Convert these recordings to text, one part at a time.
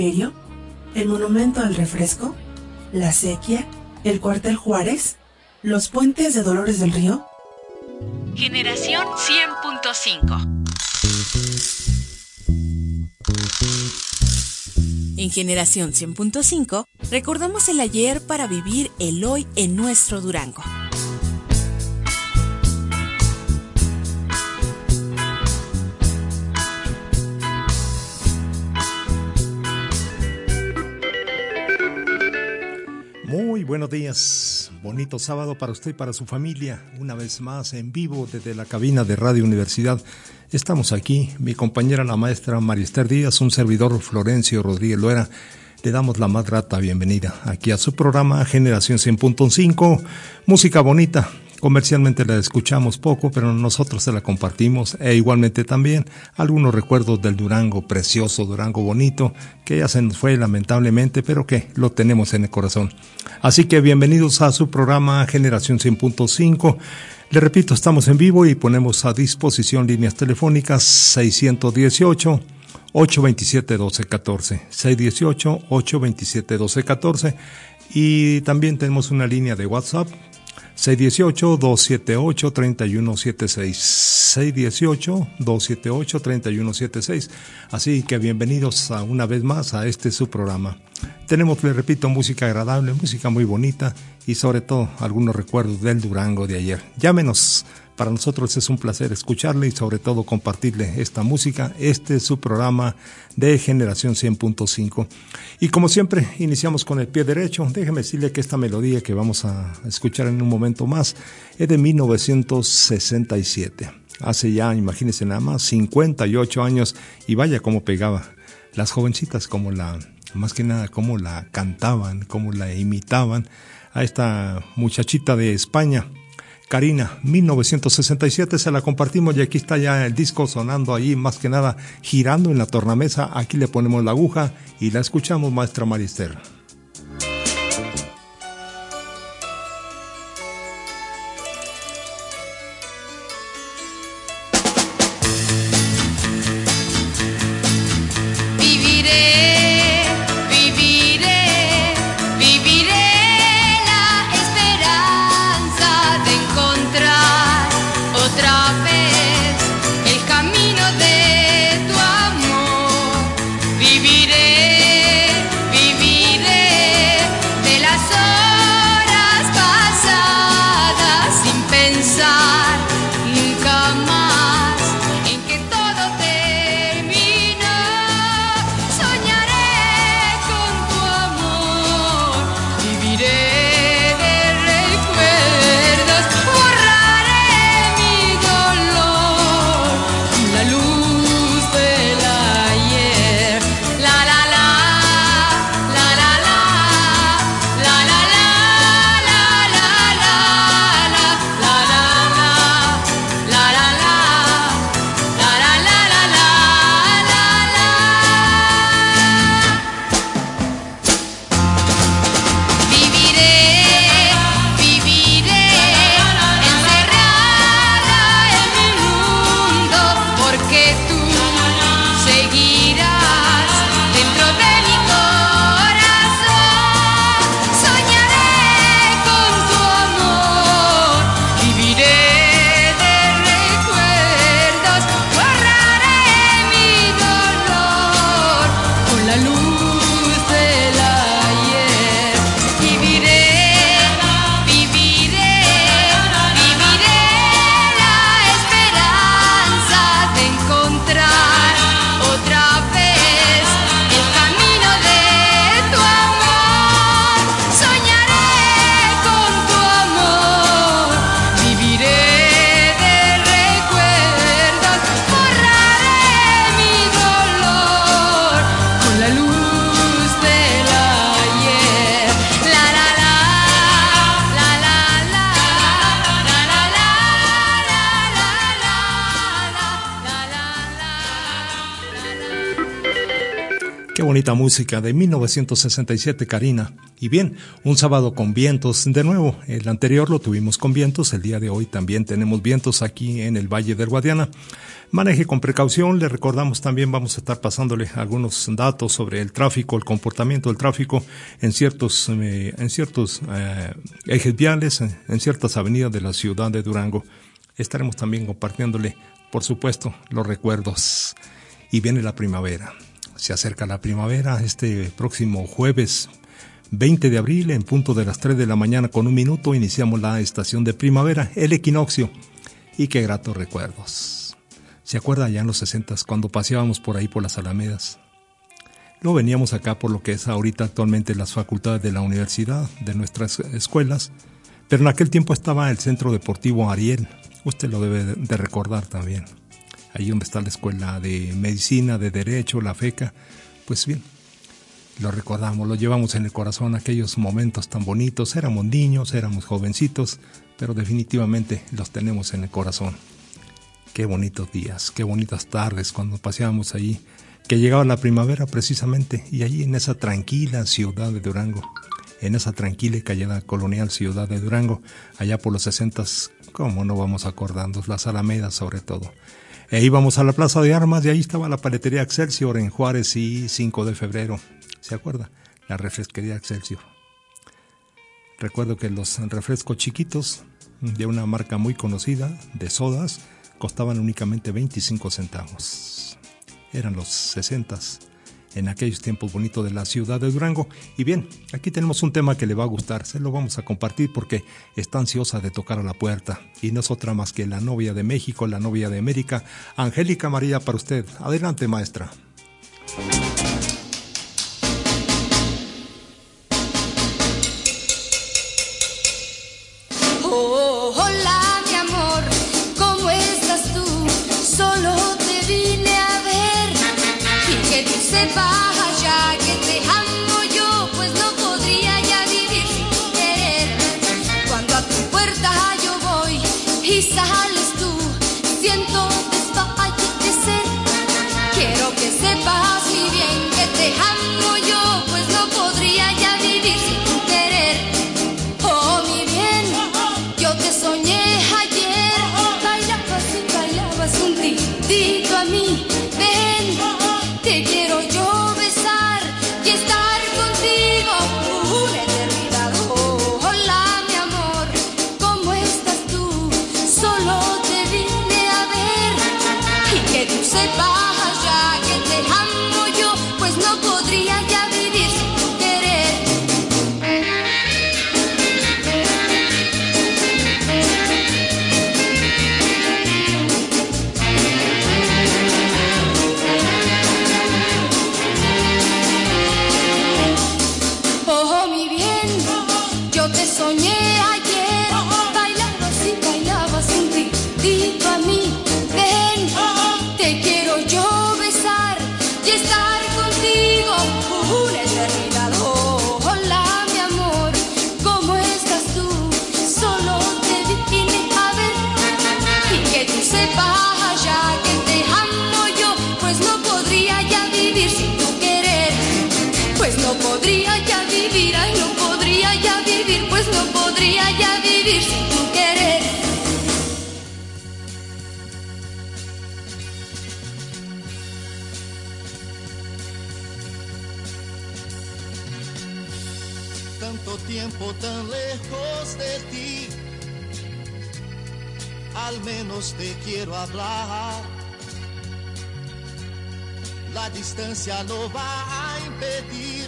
cementerio, el monumento al refresco, la sequía, el cuartel Juárez, los puentes de Dolores del Río. Generación 100.5. En Generación 100.5 recordamos el ayer para vivir el hoy en nuestro Durango. Muy buenos días, bonito sábado para usted y para su familia, una vez más en vivo desde la cabina de Radio Universidad. Estamos aquí, mi compañera la maestra María Esther Díaz, un servidor Florencio Rodríguez Loera. Le damos la más grata bienvenida aquí a su programa Generación 100.5, música bonita. Comercialmente la escuchamos poco, pero nosotros se la compartimos e igualmente también algunos recuerdos del Durango precioso, Durango bonito, que ya se nos fue lamentablemente, pero que lo tenemos en el corazón. Así que bienvenidos a su programa Generación 100.5. Le repito, estamos en vivo y ponemos a disposición líneas telefónicas 618-827-1214, 618-827-1214 y también tenemos una línea de WhatsApp 618-278-3176, 618-278-3176. Así que bienvenidos una vez más a este su programa. Tenemos, les repito, música agradable, música muy bonita y sobre todo algunos recuerdos del Durango de ayer. Llámenos, para nosotros es un placer escucharle y sobre todo compartirle esta música. Este es su programa de Generación 100.5. Y como siempre, iniciamos con el pie derecho. Déjeme decirle que esta melodía que vamos a escuchar en un momento más es de 1967. Hace ya, imagínense nada más, 58 años y vaya cómo pegaba. Las jovencitas más que nada cómo la cantaban, cómo la imitaban a esta muchachita de España. Karina, 1967, se la compartimos y aquí está ya el disco sonando ahí, más que nada girando en la tornamesa. Aquí le ponemos la aguja y la escuchamos, maestra María Esther. Viviré bonita música de 1967, Karina. Y bien, un sábado con vientos de nuevo. El anterior lo tuvimos con vientos, el día de hoy también tenemos vientos aquí en el Valle del Guadiana. Maneje con precaución, le recordamos también, vamos a estar pasándole algunos datos sobre el tráfico, el comportamiento del tráfico en ciertos ejes viales, en ciertas avenidas de la ciudad de Durango. Estaremos también compartiéndole, por supuesto, los recuerdos. Y viene la primavera. Se acerca la primavera este próximo jueves 20 de abril, en punto de las 3 de la mañana con 1 minuto, iniciamos la estación de primavera, el equinoccio. Y qué gratos recuerdos. ¿Se acuerda ya en los 60s cuando paseábamos por ahí por las Alamedas? Luego veníamos acá por lo que es ahorita actualmente las facultades de la universidad, de nuestras escuelas, pero en aquel tiempo estaba el Centro Deportivo Ariel, usted lo debe de recordar también. Ahí donde está la escuela de medicina, de derecho, la FECA, pues bien, lo recordamos, lo llevamos en el corazón, aquellos momentos tan bonitos, éramos niños, éramos jovencitos, pero definitivamente los tenemos en el corazón. Qué bonitos días, qué bonitas tardes cuando paseábamos allí, que llegaba la primavera precisamente, y allí en esa tranquila ciudad de Durango, en esa tranquila y callada colonial ciudad de Durango, allá por los 60s, cómo no vamos acordándonos, las Alamedas sobre todo. E íbamos a la Plaza de Armas y ahí estaba la paletería Excelsior en Juárez y 5 de febrero, ¿se acuerda? La refresquería Excelsior. Recuerdo que los refrescos chiquitos de una marca muy conocida, de sodas, costaban únicamente 25 centavos. Eran los 60s, en aquellos tiempos bonitos de la ciudad de Durango. Y bien, aquí tenemos un tema que le va a gustar, se lo vamos a compartir porque está ansiosa de tocar a la puerta. Y no es otra más que la novia de México, la novia de América, Angélica María, para usted. Adelante, maestra. Sepas ya que te amo yo, pues no podría ya vivir sin tu querer. Cuando a tu puerta yo voy y sales tú, siento desfallecer. Quiero que sepas muy bien que te amo yo, pues no podría ya vivir sin tu querer. Oh, mi bien, yo te soñé ayer, bailabas un titito a mí. Ven, te quiero yo besar y estar contigo una eternidad. Oh, hola mi amor, ¿cómo estás tú? Solo te vine a ver y que tú sepas ya que te amo yo, pues no podría ya vivir sin tu querer. Soñé ayer, bailabas un titito a mí. Ven, te quiero yo besar y estar contigo una eternidad. Oh, hola mi amor, ¿cómo estás tú? Solo te vine a ver y que tú sepas ya que te amo yo, pues no podría ya vivir sin tu querer. Pues no podría ya vivir, ay, no podría ya vivir, pues no podría ya vivir sin tu querer. Tanto tiempo tan lejos de ti, al menos te quiero hablar. La distancia no va a impedir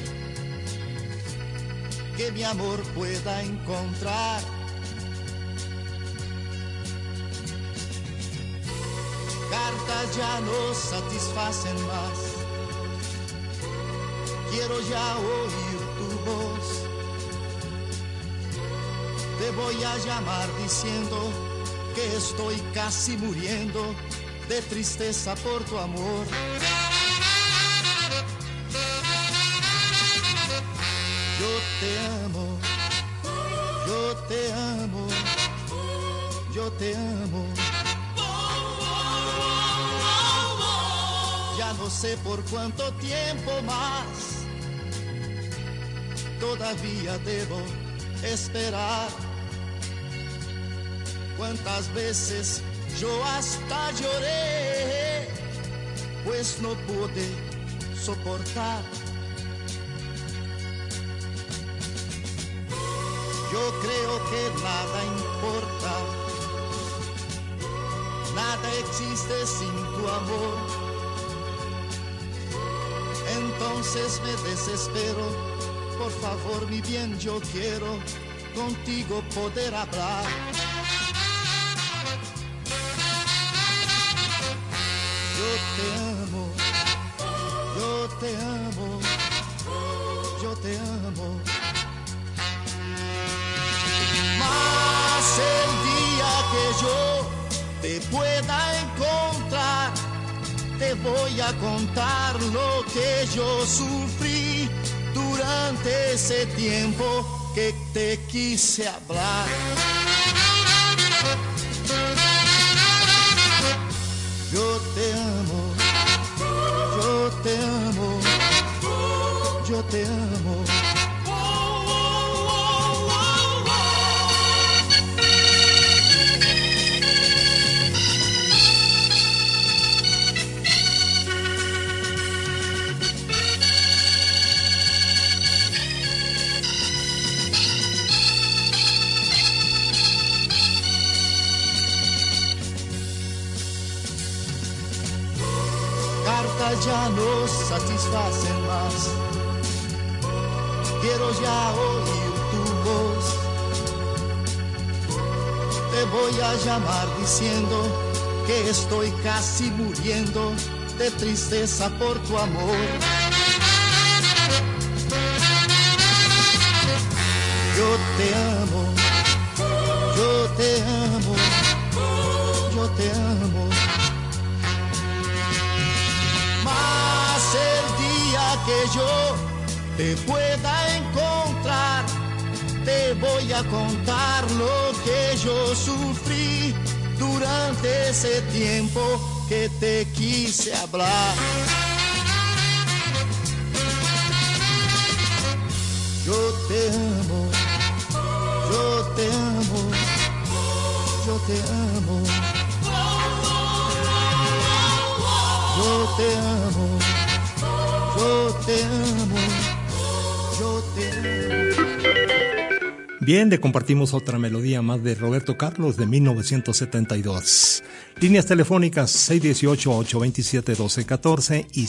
que mi amor pueda encontrar cartas ya no satisfacen más. Quiero ya oír tu voz. Te voy a llamar diciendo que estoy casi muriendo de tristeza por tu amor. Yo te amo, yo te amo, yo te amo. Ya no sé por cuánto tiempo más todavía debo esperar. Cuántas veces yo hasta lloré, pues no pude soportar. Yo creo que nada importa, nada existe sin tu amor. Entonces me desespero, por favor mi bien, yo quiero contigo poder hablar. Yo te amo, yo te amo, yo te amo. Más el día que yo te pueda encontrar, te voy a contar lo que yo sufrí durante ese tiempo que te quise hablar. Yo te amo, yo te amo, yo te amo. Ya no satisfacen más. Quiero ya oír tu voz. Te voy a llamar diciendo que estoy casi muriendo de tristeza por tu amor. Yo te amo, yo te amo, yo te amo. El día que yo te pueda encontrar, te voy a contar lo que yo sufrí durante ese tiempo que te quise hablar. Yo te amo, yo te amo, yo te amo. Yo te amo, yo te amo, yo te amo. Bien, le compartimos otra melodía más de Roberto Carlos de 1972. Líneas telefónicas 618-827-1214 y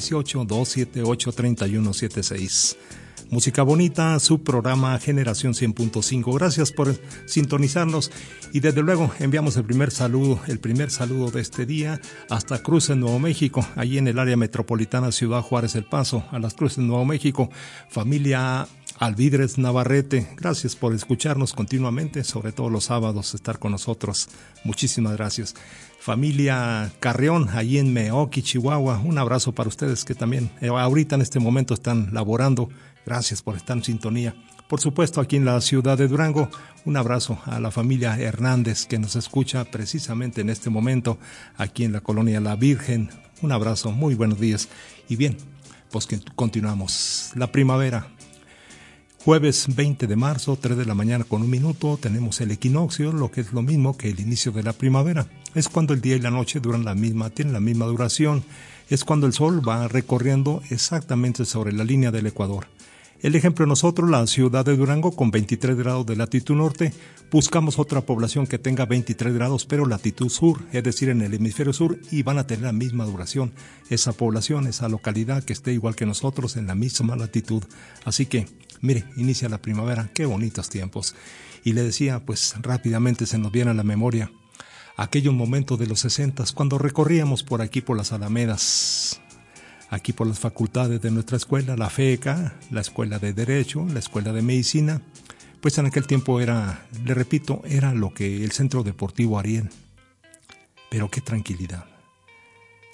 618-278-3176. Música bonita, su programa Generación 100.5. Gracias por sintonizarnos y desde luego enviamos el primer saludo de este día hasta Cruces, Nuevo México, allí en el área metropolitana Ciudad Juárez El Paso, a las Cruces, Nuevo México. Familia Alvidres Navarrete, gracias por escucharnos continuamente, sobre todo los sábados, estar con nosotros. Muchísimas gracias. Familia Carreón, allí en Meoqui, Chihuahua, un abrazo para ustedes que también ahorita en este momento están laborando. Gracias por estar en sintonía. Por supuesto, aquí en la ciudad de Durango, un abrazo a la familia Hernández que nos escucha precisamente en este momento aquí en la colonia La Virgen. Un abrazo, muy buenos días. Y bien, pues que continuamos. La primavera. Jueves 20 de marzo, 3 de la mañana con 1 minuto, tenemos el equinoccio, lo que es lo mismo que el inicio de la primavera. Es cuando el día y la noche tienen la misma duración. Es cuando el sol va recorriendo exactamente sobre la línea del Ecuador. El ejemplo, nosotros, la ciudad de Durango, con 23 grados de latitud norte, buscamos otra población que tenga 23 grados, pero latitud sur, es decir, en el hemisferio sur, y van a tener la misma duración. Esa población, esa localidad que esté igual que nosotros en la misma latitud. Así que, mire, inicia la primavera, qué bonitos tiempos. Y le decía, pues rápidamente se nos viene a la memoria aquellos momentos de los 60, cuando recorríamos por aquí, por las alamedas, aquí por las facultades de nuestra escuela, la FECA, la Escuela de Derecho, la Escuela de Medicina. Pues en aquel tiempo era, le repito, era lo que el Centro Deportivo Ariel. Pero qué tranquilidad.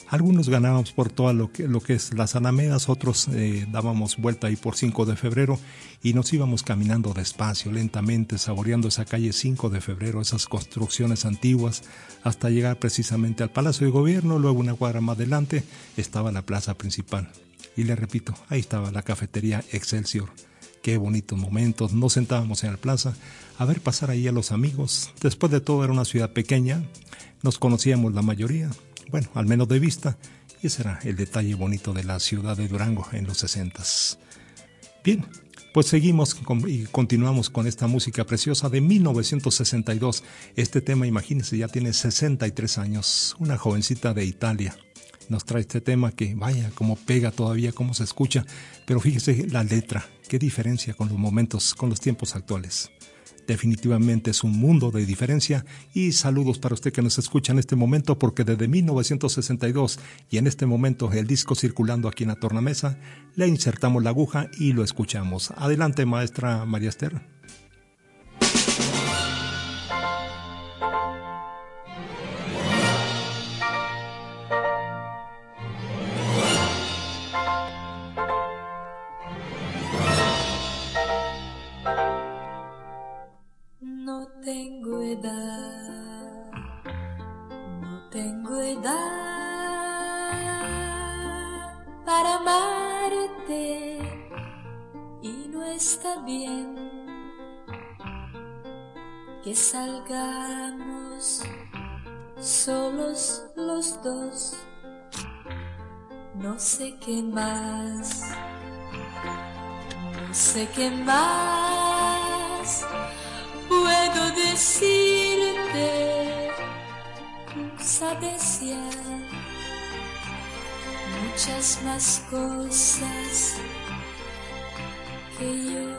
Algunos ganábamos por todo lo que es las alamedas, otros dábamos vuelta ahí por 5 de febrero y nos íbamos caminando despacio, lentamente, saboreando esa calle 5 de febrero, esas construcciones antiguas, hasta llegar precisamente al Palacio de Gobierno. Luego una cuadra más adelante estaba la plaza principal. Y le repito, ahí estaba la cafetería Excelsior. Qué bonitos momentos, nos sentábamos en la plaza a ver pasar ahí a los amigos. Después de todo era una ciudad pequeña, nos conocíamos la mayoría, bueno, al menos de vista, y ese era el detalle bonito de la ciudad de Durango en los 60s. Bien, pues seguimos y continuamos con esta música preciosa de 1962. Este tema, imagínense, ya tiene 63 años, una jovencita de Italia. Nos trae este tema que, vaya, cómo pega todavía, cómo se escucha, pero fíjese la letra, qué diferencia con los momentos, con los tiempos actuales. Definitivamente es un mundo de diferencia y saludos para usted que nos escucha en este momento porque desde 1962 y en este momento el disco circulando aquí en la tornamesa, le insertamos la aguja y lo escuchamos. Adelante, maestra María Esther. No tengo edad para amarte y no está bien que salgamos solos los dos. No sé qué más, no sé qué más puedo decirte, tú sabes ya muchas más cosas que yo.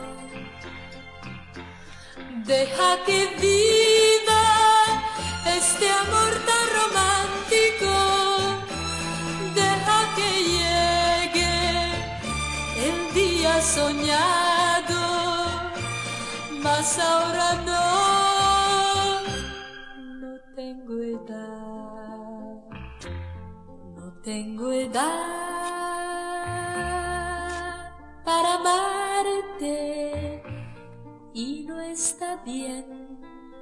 Deja que viva este amor tan romántico, deja que llegue el día soñado. Mas ahora no tengo edad, no tengo edad para amarte y no está bien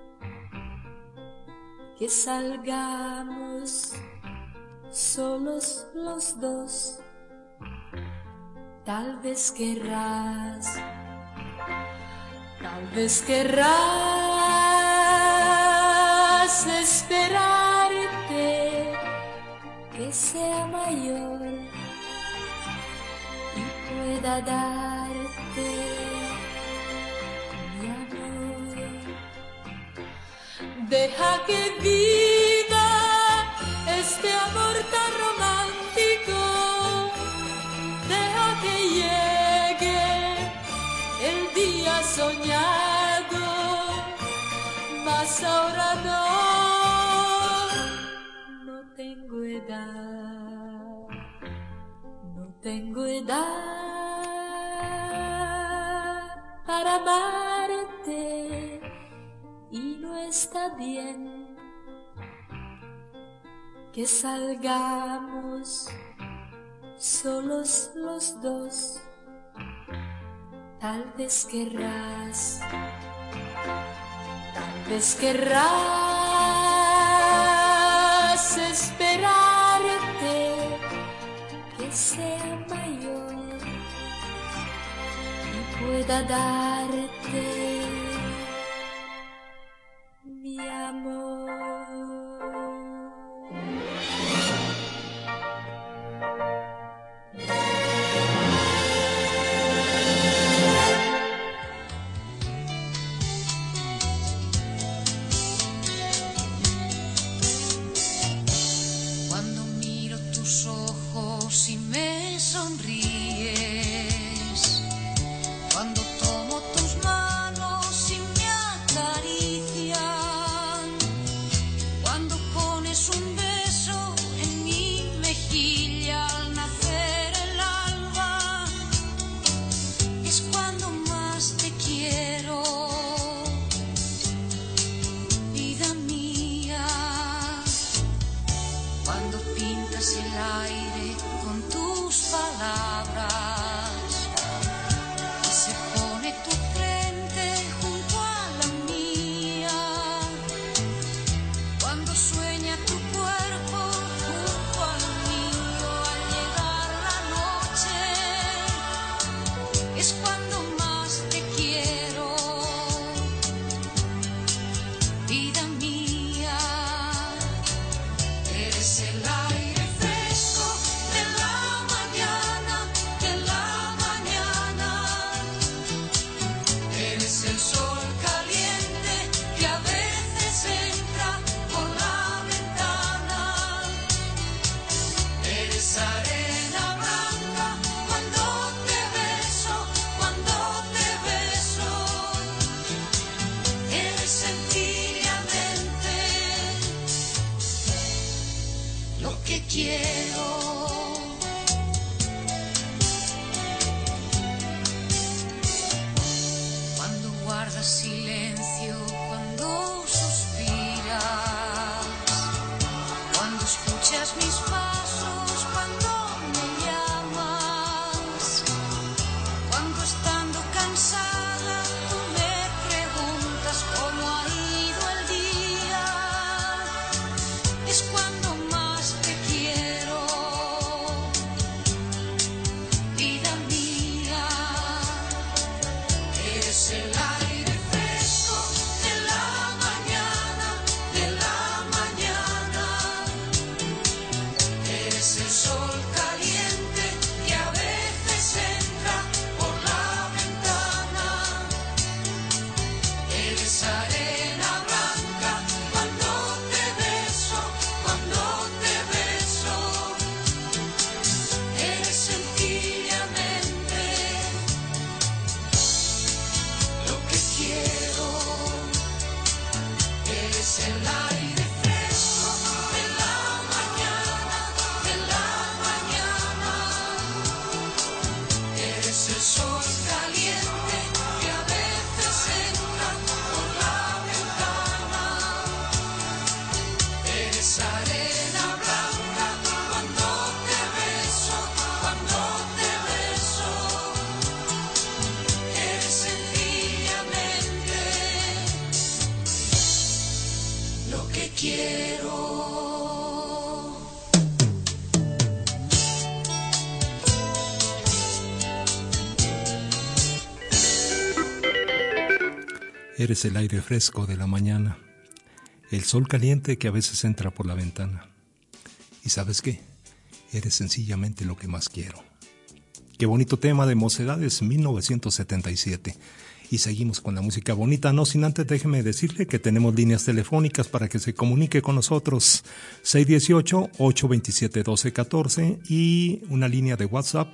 que salgamos solos los dos. Tal vez querrás esperarte que sea mayor y pueda darte mi amor. Deja que viva este amor tan romántico, deja que llegue el día soñado, mas ahora no tengo edad, no tengo edad para amarte y no está bien que salgamos solos los dos. Tal vez querrás esperarte que sea mayor y pueda darte mi amor. Si me sonríes, cuando tomo tus manos Eres el aire fresco de la mañana, el sol caliente que a veces entra por la ventana. ¿Y sabes qué? Eres sencillamente lo que más quiero. Qué bonito tema de Mocedades 1977. Y seguimos con la música bonita. No sin antes déjeme decirle que tenemos líneas telefónicas para que se comunique con nosotros. 618-827-1214 y una línea de WhatsApp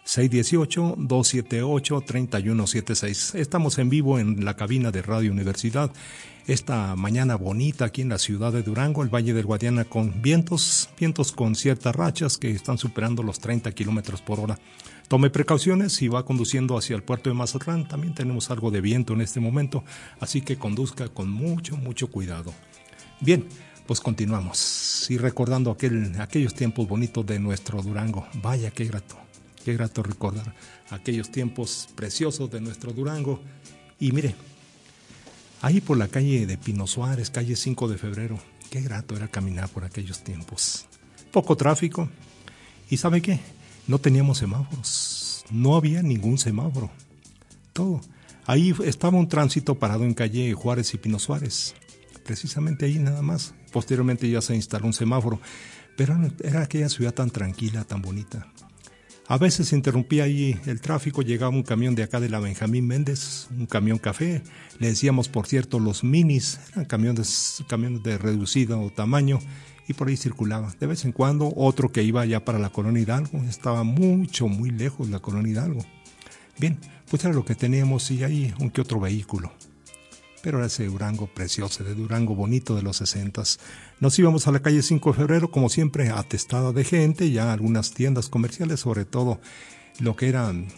618-278-3176. Estamos en vivo en la cabina de Radio Universidad. Esta mañana bonita aquí en la ciudad de Durango, el Valle del Guadiana, con vientos con ciertas rachas que están superando los 30 kilómetros por hora. Tome precauciones si va conduciendo hacia el puerto de Mazatlán. También tenemos algo de viento en este momento, así que conduzca con mucho cuidado. Bien, pues continuamos y recordando aquellos tiempos bonitos de nuestro Durango. Vaya, qué grato recordar aquellos tiempos preciosos de nuestro Durango. Y mire, ahí por la calle de Pino Suárez, calle 5 de febrero, qué grato era caminar por aquellos tiempos. Poco tráfico. ¿Y sabe qué? No teníamos semáforos. No había ningún semáforo. Todo. Ahí estaba un tránsito parado en calle Juárez y Pino Suárez. Precisamente ahí nada más. Posteriormente ya se instaló un semáforo. Pero era aquella ciudad tan tranquila, tan bonita. A veces se interrumpía ahí el tráfico, llegaba un camión de acá de la Benjamín Méndez, un camión café, le decíamos por cierto los minis, eran camiones de reducido tamaño y por ahí circulaba. De vez en cuando otro que iba ya para la Colonia Hidalgo, estaba muy lejos la Colonia Hidalgo. Bien, pues era lo que teníamos y ahí un que otro vehículo. Pero era ese Durango precioso, de Durango bonito de los 60s. Nos íbamos a la calle 5 de febrero, como siempre, atestada de gente, ya algunas tiendas comerciales, sobre todo lo que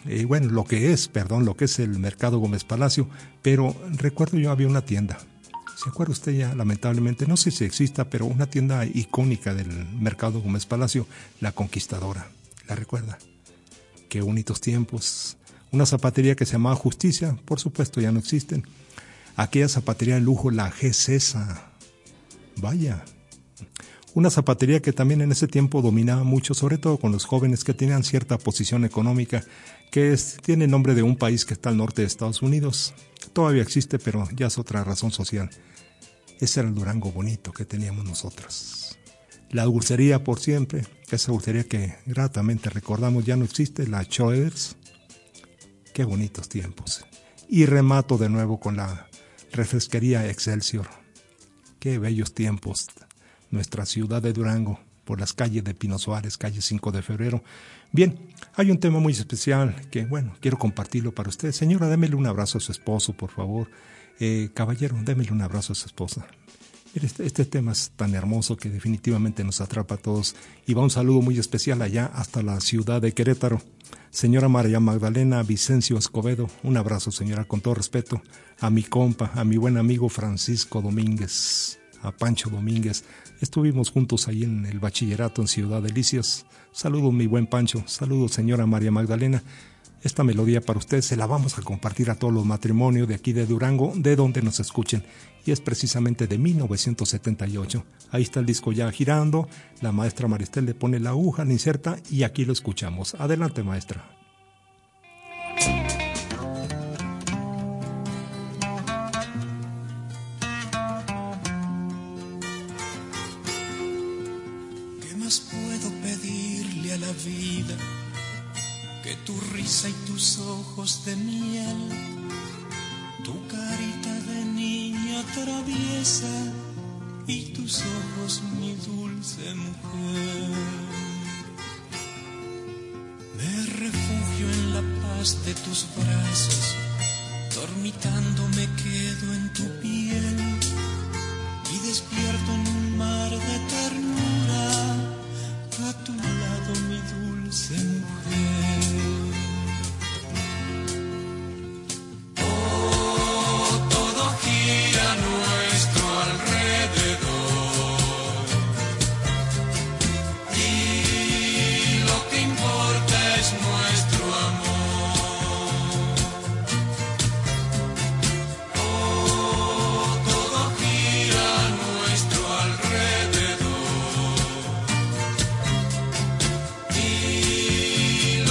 es el Mercado Gómez Palacio, pero recuerdo yo había una tienda. ¿Se acuerda usted ya? Lamentablemente, no sé si exista, pero una tienda icónica del Mercado Gómez Palacio, La Conquistadora. ¿La recuerda? Qué bonitos tiempos. Una zapatería que se llamaba Justicia, por supuesto ya no existen. Aquella zapatería de lujo, la G-Cesa. Vaya. Una zapatería que también en ese tiempo dominaba mucho, sobre todo con los jóvenes que tenían cierta posición económica, tiene el nombre de un país que está al norte de Estados Unidos. Todavía existe, pero ya es otra razón social. Ese era el Durango bonito que teníamos nosotros. La dulcería por siempre, esa dulcería que gratamente recordamos, ya no existe, la Choeders. Qué bonitos tiempos. Y remato de nuevo con la refresquería Excelsior. Qué bellos tiempos. Nuestra ciudad de Durango, por las calles de Pino Suárez, calle 5 de febrero. Bien, hay un tema muy especial que, quiero compartirlo para usted. Señora, démele un abrazo a su esposo, por favor. Caballero, démele un abrazo a su esposa. Este tema es tan hermoso que definitivamente nos atrapa a todos. Y va un saludo muy especial allá hasta la ciudad de Querétaro. Señora María Magdalena Vicencio Escobedo, un abrazo, señora, con todo respeto. A mi compa, a mi buen amigo Francisco Domínguez, a Pancho Domínguez. Estuvimos juntos ahí en el bachillerato en Ciudad Delicias. Saludos, mi buen Pancho. Saludos, señora María Magdalena. Esta melodía para usted se la vamos a compartir a todos los matrimonios de aquí de Durango, de donde nos escuchen. Y es precisamente de 1978. Ahí está el disco ya girando. La maestra Maristel le pone la aguja, la inserta y aquí lo escuchamos. Adelante, maestra. ¿Qué más puedo pedirle a la vida que tu risa y tus ojos de miel, tu carita de niña traviesa y tus ojos, mi dulce mujer? Me refugio en la paz de tus brazos, dormitando me quedo en tu piel y despierto en un mar de ternura a tu lado, mi dulce mujer. Oh, todo gira a nuestro alrededor y lo que importa es nuestro amor. Oh, todo gira a nuestro alrededor y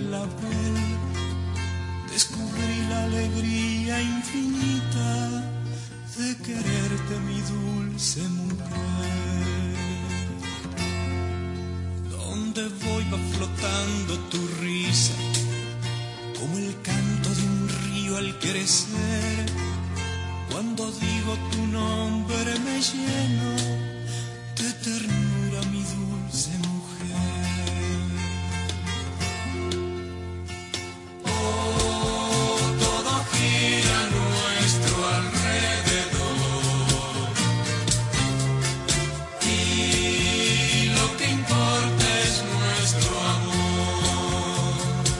clavel, descubrí la alegría infinita de quererte, mi dulce mujer. Donde voy va flotando tu risa, como el canto de un río al crecer. Cuando digo tu nombre me lleno de ternura, mi dulce mujer. Oh, todo gira a nuestro alrededor, y lo que importa es nuestro amor.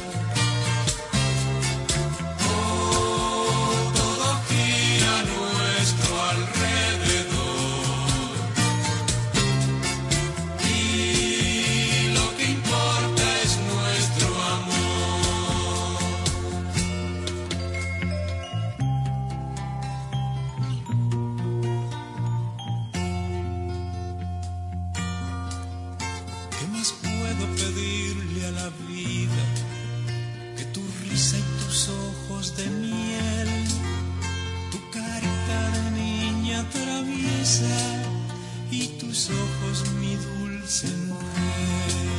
Oh, todo gira a nuestro alrededor, y lo que importa es nuestro amor. ¿Qué más puedo pedirle a la vida que tu risa y tus ojos de miel, tu carita de niña traviesa y tus ojos, mi dulce mujer?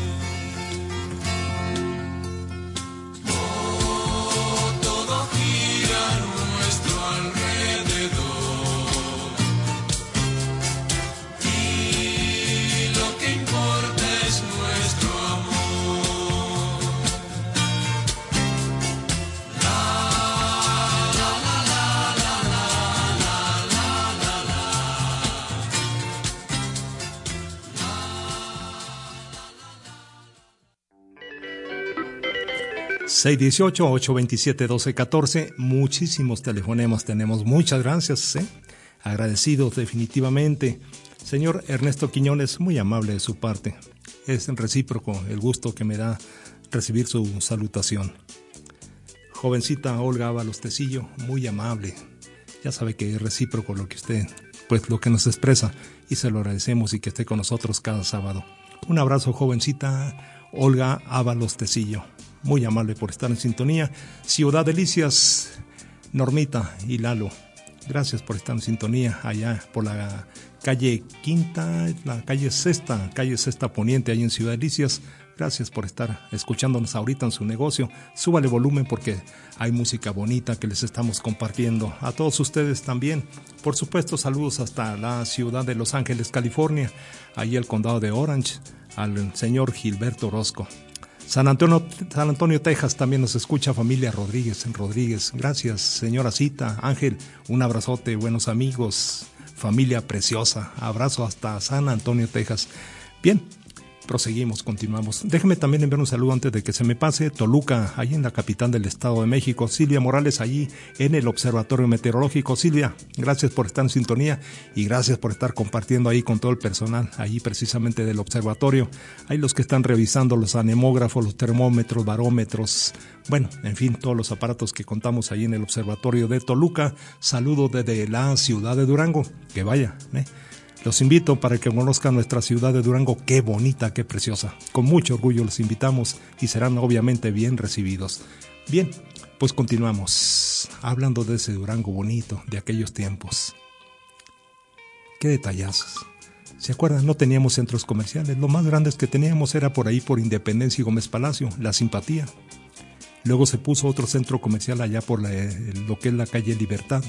Oh, todo gira a nuestro alrededor, y lo que importa es nuestro amor. La la la la la la la la la la. 618-827-1214. Muchísimos telefonemas tenemos. Muchas gracias. Agradecidos definitivamente. Señor Ernesto Quiñones, muy amable de su parte. Es recíproco el gusto que me da recibir su salutación. Jovencita Olga Ábalos Tecillo, muy amable. Ya sabe que es recíproco lo que usted, pues lo que nos expresa, y se lo agradecemos y que esté con nosotros cada sábado. Un abrazo, jovencita Olga Ábalos Tecillo. Muy amable por estar en sintonía. Ciudad Delicias, Normita y Lalo, gracias por estar en sintonía allá por la calle Quinta, la calle Sexta Poniente, ahí en Ciudad Delicias. Gracias por estar escuchándonos ahorita en su negocio. Súbale volumen porque hay música bonita que les estamos compartiendo. A todos ustedes también. Por supuesto, saludos hasta la ciudad de Los Ángeles, California, ahí el condado de Orange, al señor Gilberto Orozco. San Antonio, Texas, también nos escucha familia Rodríguez en Rodríguez. Gracias, señora Cita, Ángel, un abrazote, buenos amigos, familia preciosa. Abrazo hasta San Antonio, Texas. Bien, proseguimos, continuamos. Déjeme también enviar un saludo antes de que se me pase. Toluca, ahí en la capital del Estado de México. Silvia Morales, allí en el Observatorio Meteorológico. Silvia, gracias por estar en sintonía y gracias por estar compartiendo ahí con todo el personal, allí precisamente del observatorio. Hay los que están revisando los anemógrafos, los termómetros, barómetros, bueno, en fin, todos los aparatos que contamos ahí en el Observatorio de Toluca. Saludo desde la ciudad de Durango. Que vaya, Los invito para que conozcan nuestra ciudad de Durango. Qué bonita, qué preciosa. Con mucho orgullo los invitamos y serán obviamente bien recibidos. Bien, pues continuamos hablando de ese Durango bonito, de aquellos tiempos. Qué detallazos. ¿Se acuerdan? No teníamos centros comerciales. Lo más grandes que teníamos era por ahí por Independencia y Gómez Palacio, La Simpatía. Luego se puso otro centro comercial allá por lo que es la calle Libertad.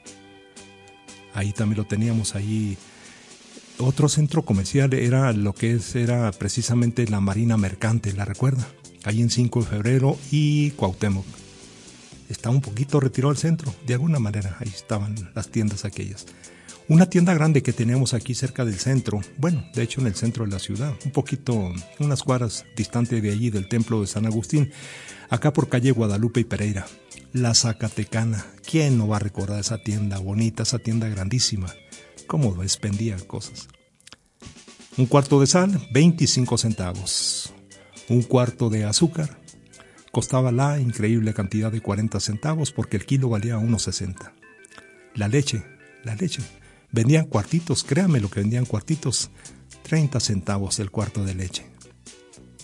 Ahí también lo teníamos ahí. Otro centro comercial era era precisamente la Marina Mercante, ¿la recuerda? Ahí en 5 de febrero y Cuauhtémoc. Está un poquito retirado al centro, de alguna manera, ahí estaban las tiendas aquellas. Una tienda grande que teníamos aquí cerca del centro, bueno, de hecho en el centro de la ciudad, un poquito, unas cuadras distante de allí del templo de San Agustín, acá por calle Guadalupe y Pereira, La Zacatecana. ¿Quién no va a recordar esa tienda bonita, esa tienda grandísima? Cómo expendía cosas. Un cuarto de sal, 25 centavos. Un cuarto de azúcar costaba la increíble cantidad de 40 centavos porque el kilo valía 1.60. La leche. Vendían cuartitos, créanme lo que vendían cuartitos, 30 centavos el cuarto de leche.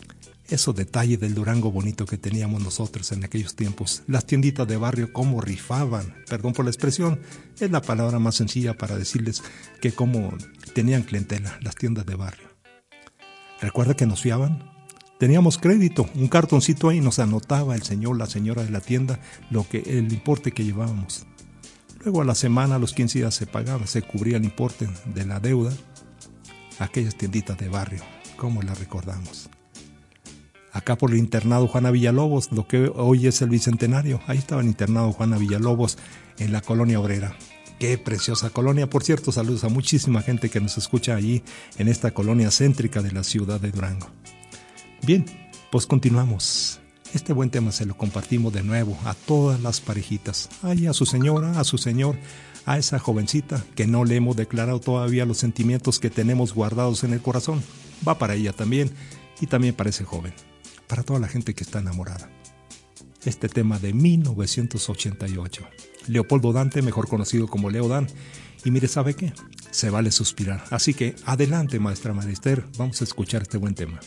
Esos detalles del Durango bonito que teníamos nosotros en aquellos tiempos. Las tienditas de barrio, cómo rifaban. Perdón por la expresión, es la palabra más sencilla para decirles que cómo tenían clientela las tiendas de barrio. ¿Recuerda que nos fiaban? Teníamos crédito, un cartoncito ahí, nos anotaba el señor, la señora de la tienda, el importe que llevábamos. Luego a la semana, a los 15 días se pagaba, se cubría el importe de la deuda. Aquellas tienditas de barrio, cómo las recordamos. Acá por el internado Juana Villalobos, lo que hoy es el Bicentenario, ahí estaba el internado Juana Villalobos en la Colonia Obrera. Qué preciosa colonia, por cierto, saludos a muchísima gente que nos escucha allí en esta colonia céntrica de la ciudad de Durango. Bien, pues continuamos. Este buen tema se lo compartimos de nuevo a todas las parejitas, ahí a su señora, a su señor, a esa jovencita que no le hemos declarado todavía los sentimientos que tenemos guardados en el corazón. Va para ella también y también para ese joven. Para toda la gente que está enamorada. Este tema de 1988. Leopoldo Dante, mejor conocido como Leo Dan. Y mire, ¿sabe qué? Se vale suspirar. Así que adelante, maestra Marister, vamos a escuchar este buen tema.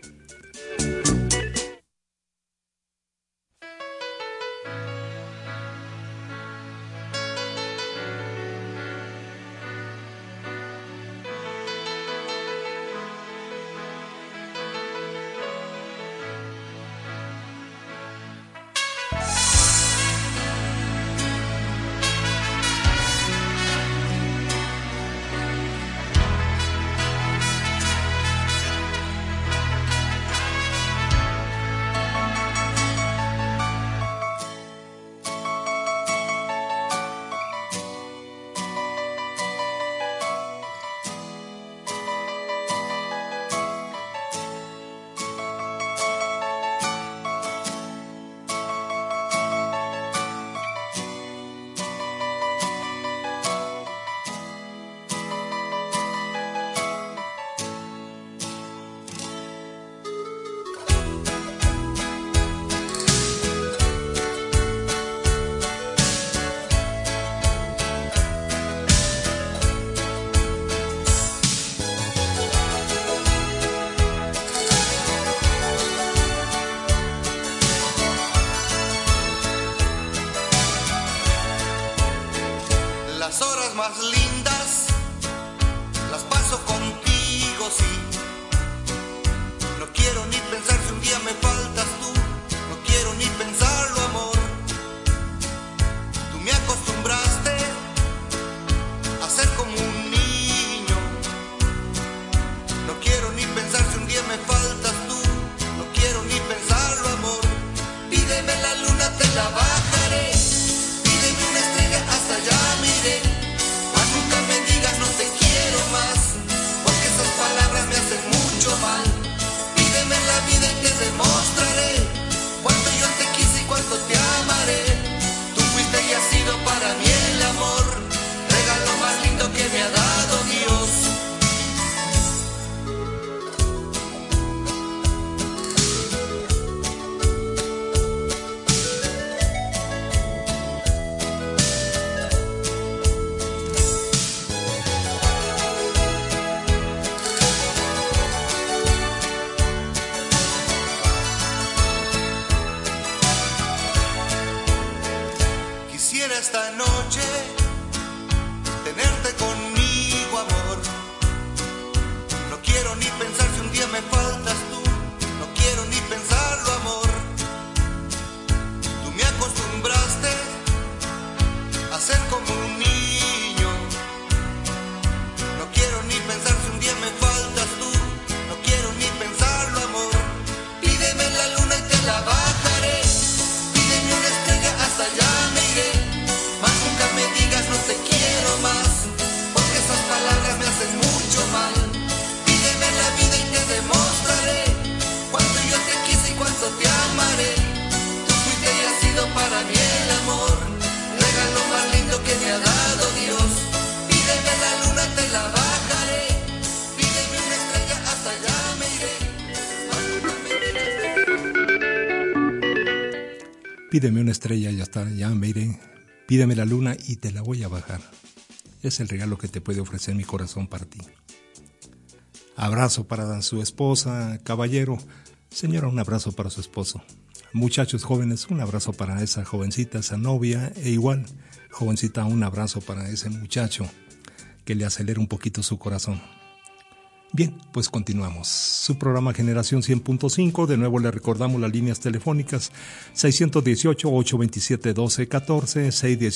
Pídeme una estrella, ya está, ya me iré. Pídeme la luna y te la voy a bajar. Es el regalo que te puede ofrecer mi corazón para ti. Abrazo para su esposa, caballero. Señora, un abrazo para su esposo. Muchachos jóvenes, un abrazo para esa jovencita, esa novia, e igual, jovencita, un abrazo para ese muchacho que le acelera un poquito su corazón. Bien, pues continuamos. Su programa Generación 100.5, de nuevo le recordamos las líneas telefónicas 618-827-1214,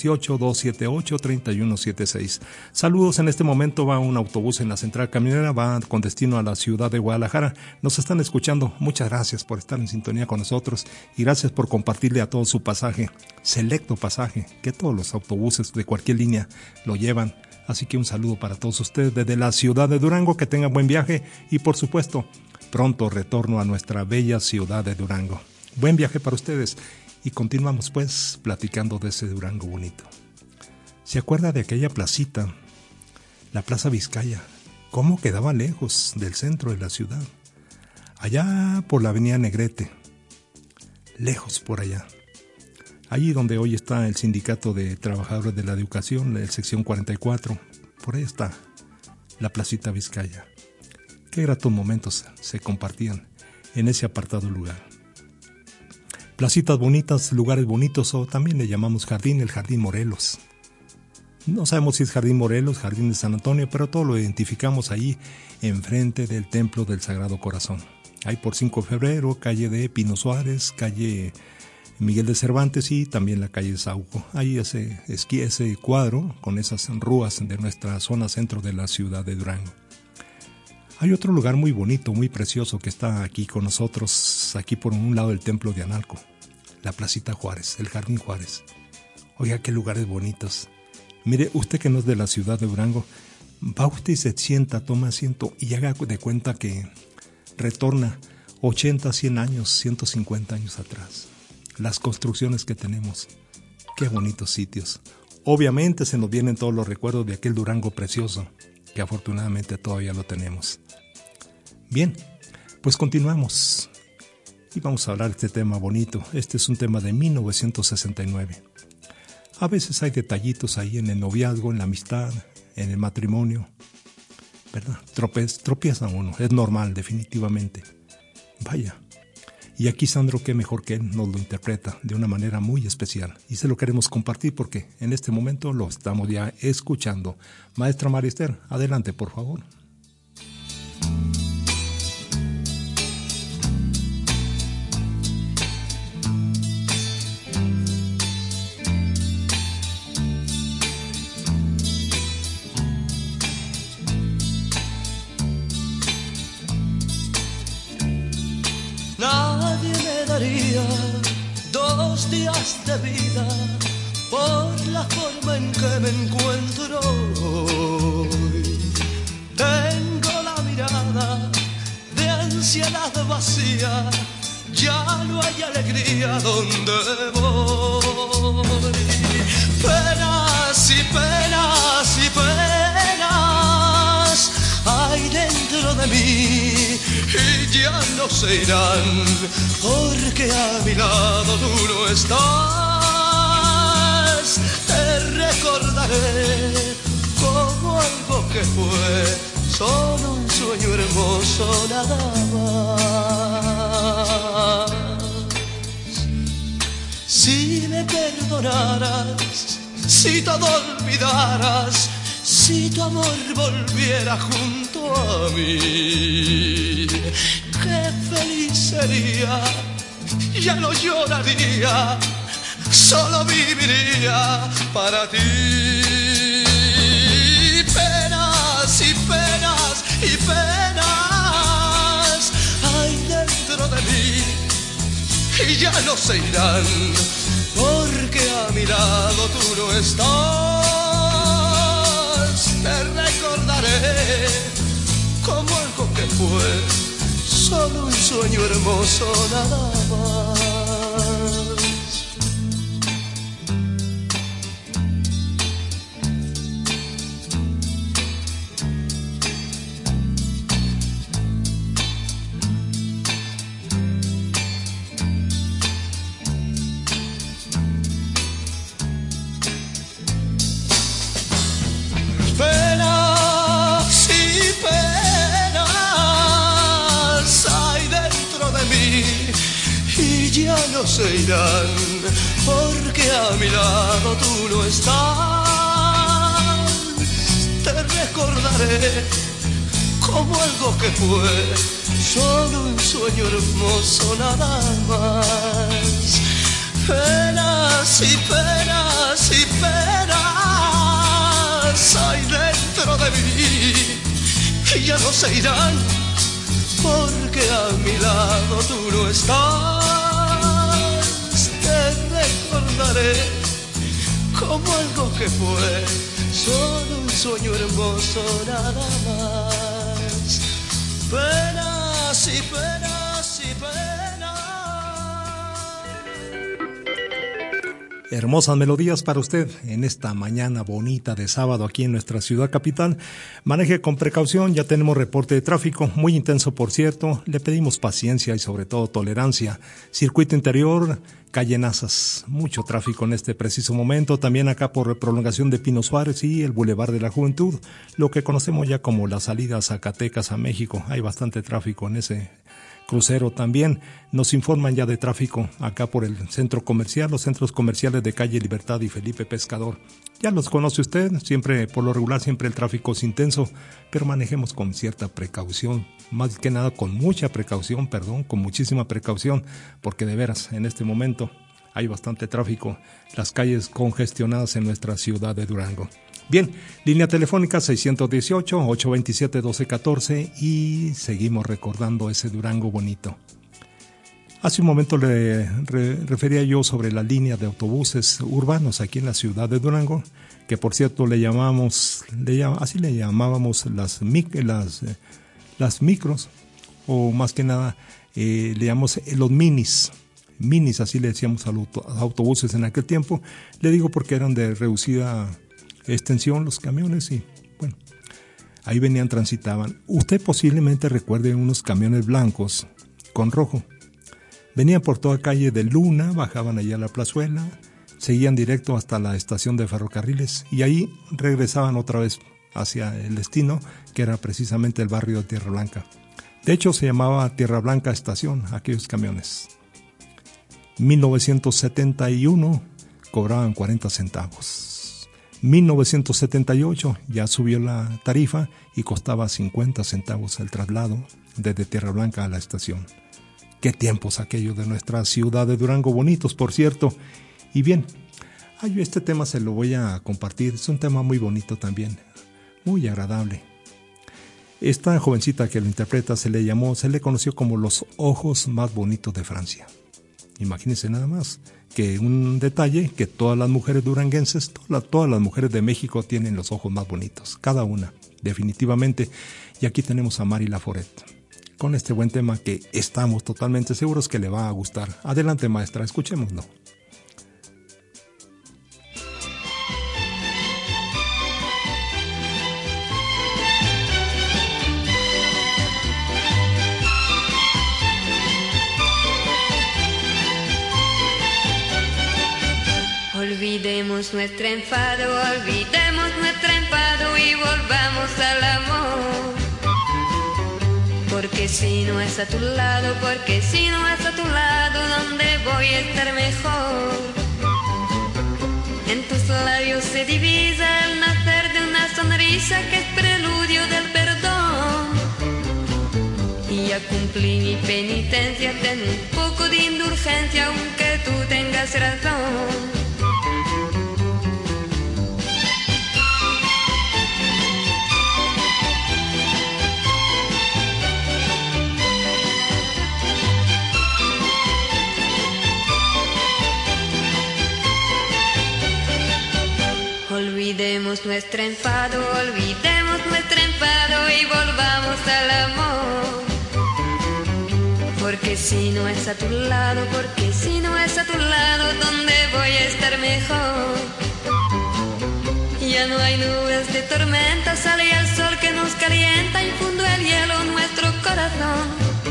618-278-3176. Saludos, en este momento va un autobús en la central camionera, va con destino a la ciudad de Guadalajara. Nos están escuchando, muchas gracias por estar en sintonía con nosotros y gracias por compartirle a todos su pasaje, selecto pasaje, que todos los autobuses de cualquier línea lo llevan. Así que un saludo para todos ustedes desde la ciudad de Durango, que tengan buen viaje y por supuesto pronto retorno a nuestra bella ciudad de Durango. Buen viaje para ustedes y continuamos pues platicando de ese Durango bonito. ¿Se acuerda de aquella placita, la Plaza Vizcaya? ¿Cómo quedaba lejos del centro de la ciudad? Allá por la avenida Negrete, lejos por allá. Allí donde hoy está el Sindicato de Trabajadores de la Educación, la sección 44, por ahí está la Placita Vizcaya. Qué gratos momentos se compartían en ese apartado lugar. Placitas bonitas, lugares bonitos, o también le llamamos jardín, el Jardín Morelos. No sabemos si es Jardín Morelos, Jardín de San Antonio, pero todo lo identificamos ahí enfrente del Templo del Sagrado Corazón. Ahí por 5 de febrero, calle de Pino Suárez, calle Miguel de Cervantes y también la calle Sauco. Ahí ese cuadro con esas rúas de nuestra zona centro de la ciudad de Durango. Hay otro lugar muy bonito, muy precioso que está aquí con nosotros, aquí por un lado del templo de Analco, la Placita Juárez, el Jardín Juárez. Oiga, qué lugares bonitos. Mire, usted que no es de la ciudad de Durango, va usted y se sienta, toma asiento y haga de cuenta que retorna 80, 100 años, 150 años atrás. Las construcciones que tenemos, qué bonitos sitios. Obviamente se nos vienen todos los recuerdos de aquel Durango precioso, que afortunadamente todavía lo tenemos. Bien, pues continuamos y vamos a hablar de este tema bonito. Este es un tema de 1969. A veces hay detallitos ahí en el noviazgo, en la amistad, en el matrimonio, ¿verdad? Tropieza uno, es normal, definitivamente. Vaya. Y aquí Sandro, qué mejor que él, nos lo interpreta de una manera muy especial. Y se lo queremos compartir porque en este momento lo estamos ya escuchando. Maestra Marister, adelante, por favor. Nadie me daría 2 días de vida por la forma en que me encuentro hoy. Tengo la mirada de ansiedad vacía, ya no hay alegría donde voy. Penas y penas y penas hay dentro de mí y ya no se irán, porque a mi lado tú no estás. Te recordaré como algo que fue solo un sueño hermoso, nada más. Si me perdonaras, si todo olvidaras, si tu amor volviera junto a mí, qué feliz sería, ya no lloraría, solo viviría para ti. Penas y penas y penas hay dentro de mí y ya no se irán, porque a mi lado tú no estás. Te recordaré como algo que fue solo un sueño hermoso, nada más. Penas y penas hay dentro de mí ya no se irán, porque a mi lado tú no estás. Te recordaré como algo que fue solo un sueño hermoso nada más. Penas y penas y penas hay dentro de mí y ya no se irán, porque a mi lado tú no estás. Te recordaré como algo que fue solo un sueño hermoso nada más. Penas y penas y penas. Hermosas melodías para usted en esta mañana bonita de sábado aquí en nuestra ciudad capital. Maneje con precaución, ya tenemos reporte de tráfico, muy intenso por cierto. Le pedimos paciencia y sobre todo tolerancia. Circuito interior, calle Nazas, mucho tráfico en este preciso momento. También acá por prolongación de Pino Suárez y el Boulevard de la Juventud, lo que conocemos ya como la salida a Zacatecas a México. Hay bastante tráfico en ese crucero también. Nos informan ya de tráfico acá por el centro comercial, los centros comerciales de calle Libertad y Felipe Pescador. Ya los conoce usted, siempre, por lo regular, siempre el tráfico es intenso, pero manejemos con cierta precaución, más que nada con mucha precaución, con muchísima precaución, porque de veras, en este momento hay bastante tráfico, las calles congestionadas en nuestra ciudad de Durango. Bien, línea telefónica 618-827-1214 y seguimos recordando ese Durango bonito. Hace un momento le refería yo sobre la línea de autobuses urbanos aquí en la ciudad de Durango, que por cierto así le llamábamos las micros, o más que nada le llamamos los minis, así le decíamos a los autobuses en aquel tiempo. Le digo porque eran de reducida extensión los camiones y bueno, ahí transitaban. Usted posiblemente recuerde unos camiones blancos con rojo. Venían por toda calle de Luna, bajaban allá a la plazuela, seguían directo hasta la estación de ferrocarriles y ahí regresaban otra vez hacia el destino, que era precisamente el barrio de Tierra Blanca. De hecho se llamaba Tierra Blanca Estación, aquellos camiones. 1971 cobraban 40 centavos. 1978 ya subió la tarifa y costaba 50 centavos el traslado desde Tierra Blanca a la estación. Qué tiempos aquellos de nuestra ciudad de Durango, bonitos por cierto. Y bien, este tema se lo voy a compartir, es un tema muy bonito también, muy agradable. Esta jovencita que lo interpreta se le conoció como los ojos más bonitos de Francia. Imagínense nada más, que un detalle, que todas las mujeres duranguenses, todas las mujeres de México tienen los ojos más bonitos, cada una, definitivamente. Y aquí tenemos a Mari Laforet, con este buen tema que estamos totalmente seguros que le va a gustar. Adelante maestra, escuchémoslo. Olvidemos nuestro enfado y volvamos al amor. Porque si no es a tu lado, ¿dónde voy a estar mejor? En tus labios se divisa el nacer de una sonrisa que es preludio del perdón. Y ya cumplí mi penitencia, ten un poco de indulgencia, aunque tú tengas razón. Olvidemos nuestro enfado y volvamos al amor. Porque si no es a tu lado, ¿dónde voy a estar mejor? Ya no hay nubes de tormenta, sale el sol que nos calienta y funde el hielo en nuestro corazón.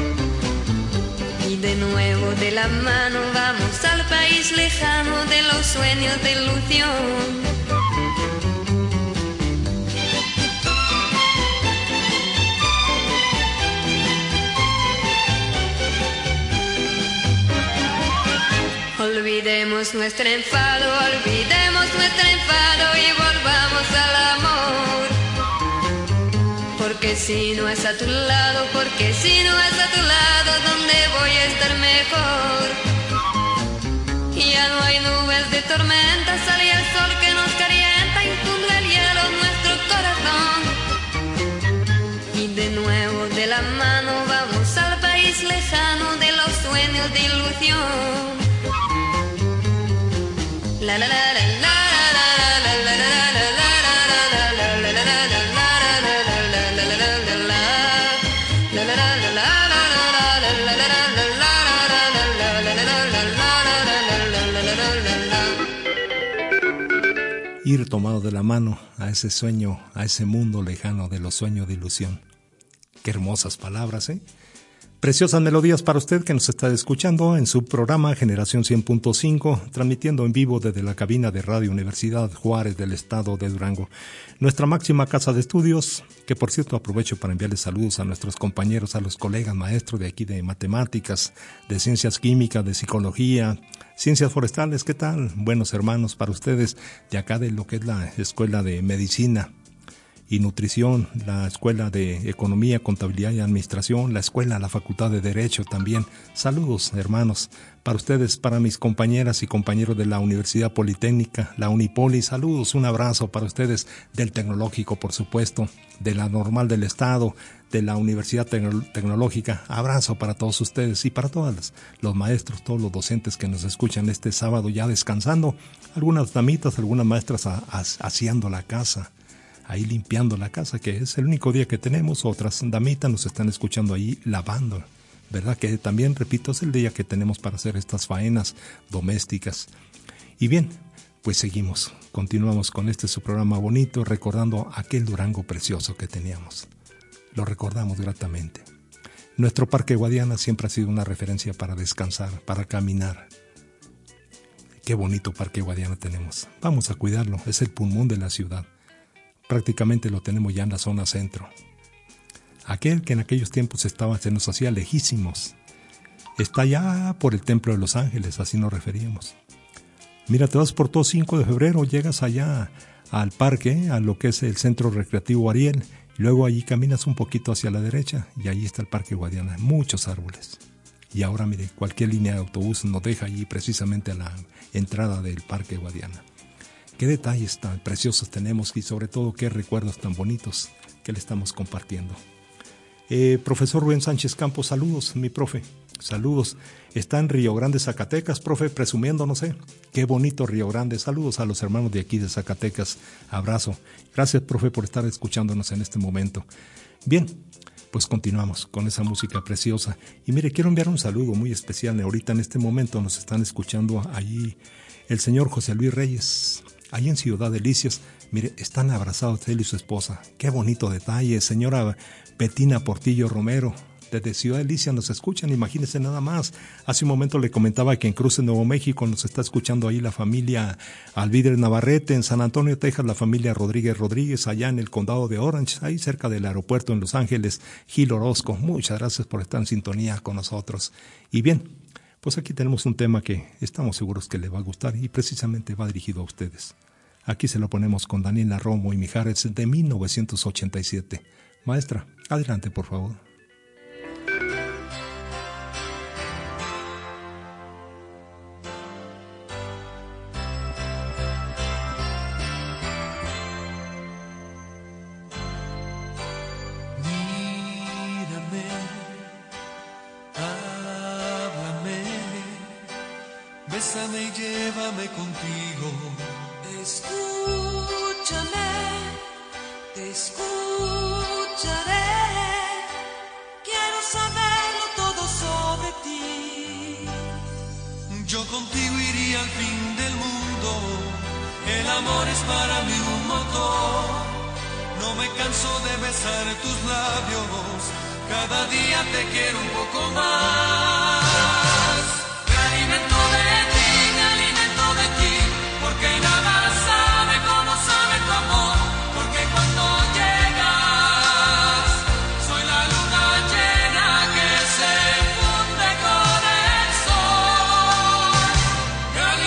Y de nuevo de la mano vamos al país lejano de los sueños de ilusión. Olvidemos nuestro enfado y volvamos al amor. Porque si no es a tu lado, ¿dónde voy a estar mejor? Ya no hay nubes de tormenta, sale el sol que nos calienta, infunde el hielo en nuestro corazón. Y de nuevo de la mano vamos al país lejano de los sueños de ilusión. La la la la la la la la la la la. Ir tomado de la mano a ese sueño, a ese mundo lejano de los sueños de ilusión. Qué hermosas palabras, ¿eh? Preciosas melodías para usted que nos está escuchando en su programa Generación 100.5, transmitiendo en vivo desde la cabina de Radio Universidad Juárez del estado de Durango. Nuestra máxima casa de estudios, que por cierto aprovecho para enviarles saludos a nuestros compañeros, a los colegas maestros de aquí de matemáticas, de ciencias químicas, de psicología, ciencias forestales. ¿Qué tal? Buenos hermanos para ustedes de acá de lo que es la Escuela de Medicina y Nutrición, la Escuela de Economía, Contabilidad y Administración, la Facultad de Derecho también. Saludos, hermanos, para ustedes, para mis compañeras y compañeros de la Universidad Politécnica, la Unipoli. Saludos, un abrazo para ustedes del Tecnológico, por supuesto, de la Normal del Estado, de la Universidad Tecnológica. Abrazo para todos ustedes y para todos los maestros, todos los docentes que nos escuchan este sábado ya descansando. Algunas damitas, algunas maestras haciendo la casa, ahí limpiando la casa, que es el único día que tenemos. Otras damitas nos están escuchando ahí lavando, ¿verdad? Que también, repito, es el día que tenemos para hacer estas faenas domésticas. Y bien, pues continuamos con su programa bonito, recordando aquel Durango precioso que teníamos. Lo recordamos gratamente. Nuestro Parque Guadiana siempre ha sido una referencia para descansar, para caminar. Qué bonito Parque Guadiana tenemos. Vamos a cuidarlo, es el pulmón de la ciudad. Prácticamente lo tenemos ya en la zona centro. Aquel que en aquellos tiempos se nos hacía lejísimos, está ya por el Templo de los Ángeles, así nos referíamos. Mira, te vas por todo 5 de febrero, llegas allá al parque, a lo que es el Centro Recreativo Ariel, y luego allí caminas un poquito hacia la derecha y allí está el Parque Guadiana, muchos árboles. Y ahora mire, cualquier línea de autobús nos deja allí precisamente a la entrada del Parque Guadiana. Qué detalles tan preciosos tenemos y sobre todo qué recuerdos tan bonitos que le estamos compartiendo. Profesor Rubén Sánchez Campos, saludos, mi profe, saludos. Está en Río Grande, Zacatecas, profe, presumiendo, no sé, qué bonito Río Grande. Saludos a los hermanos de aquí de Zacatecas, abrazo. Gracias, profe, por estar escuchándonos en este momento. Bien, pues continuamos con esa música preciosa. Y mire, quiero enviar un saludo muy especial. Ahorita en este momento nos están escuchando allí el señor José Luis Reyes, ahí en Ciudad Delicias. Mire, están abrazados él y su esposa. Qué bonito detalle. Señora Betina Portillo Romero, desde Ciudad Delicias nos escuchan, imagínense nada más. Hace un momento le comentaba que en Cruces, Nuevo México, nos está escuchando ahí la familia Alvidre Navarrete, en San Antonio, Texas, la familia Rodríguez, allá en el condado de Orange, ahí cerca del aeropuerto en Los Ángeles, Gil Orozco. Muchas gracias por estar en sintonía con nosotros. Y bien, pues aquí tenemos un tema que estamos seguros que le va a gustar y precisamente va dirigido a ustedes. Aquí se lo ponemos con Daniela Romo y Mijares de 1987. Maestra, adelante por favor. Mírame, háblame, bésame y llévame contigo. Escúchame, te escucharé. Quiero saberlo todo sobre ti. Yo contigo iría al fin del mundo. El amor es para mí un motor. No me canso de besar tus labios. Cada día te quiero un poco más. Me alimento de ti, porque nada sabe como sabe tu amor. Porque cuando llegas, soy la luna llena que se funde con el sol. Me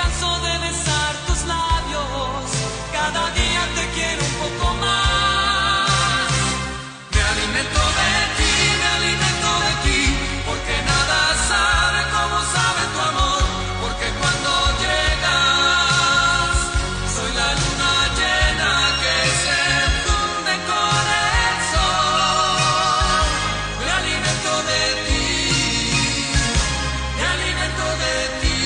canso de besar tus labios. Cada día te quiero un poco más. Me alimento de ti, porque nada sabe como sabe tu amor. Porque cuando llegas, soy la luna llena que se funde con el sol. Me alimento de ti, me alimento de ti,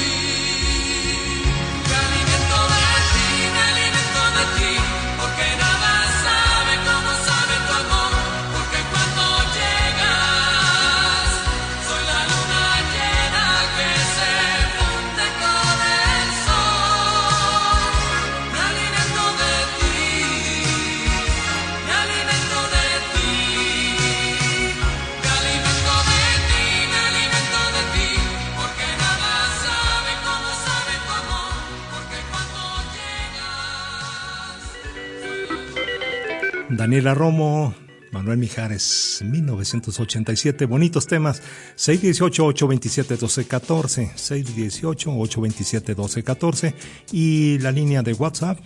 me alimento de ti, me alimento de ti, porque nada sabe como sabe tu amor. Porque cuando llegas, soy la luna llena que se funde con el sol. Me alimento de ti, me alimento de ti, me alimento de ti, me alimento de ti, porque nada sabe como sabe tu amor. Porque cuando llegas. Daniela Romo, Manuel Mijares, 1987, bonitos temas. 618-827-1214, 618-827-1214 y la línea de WhatsApp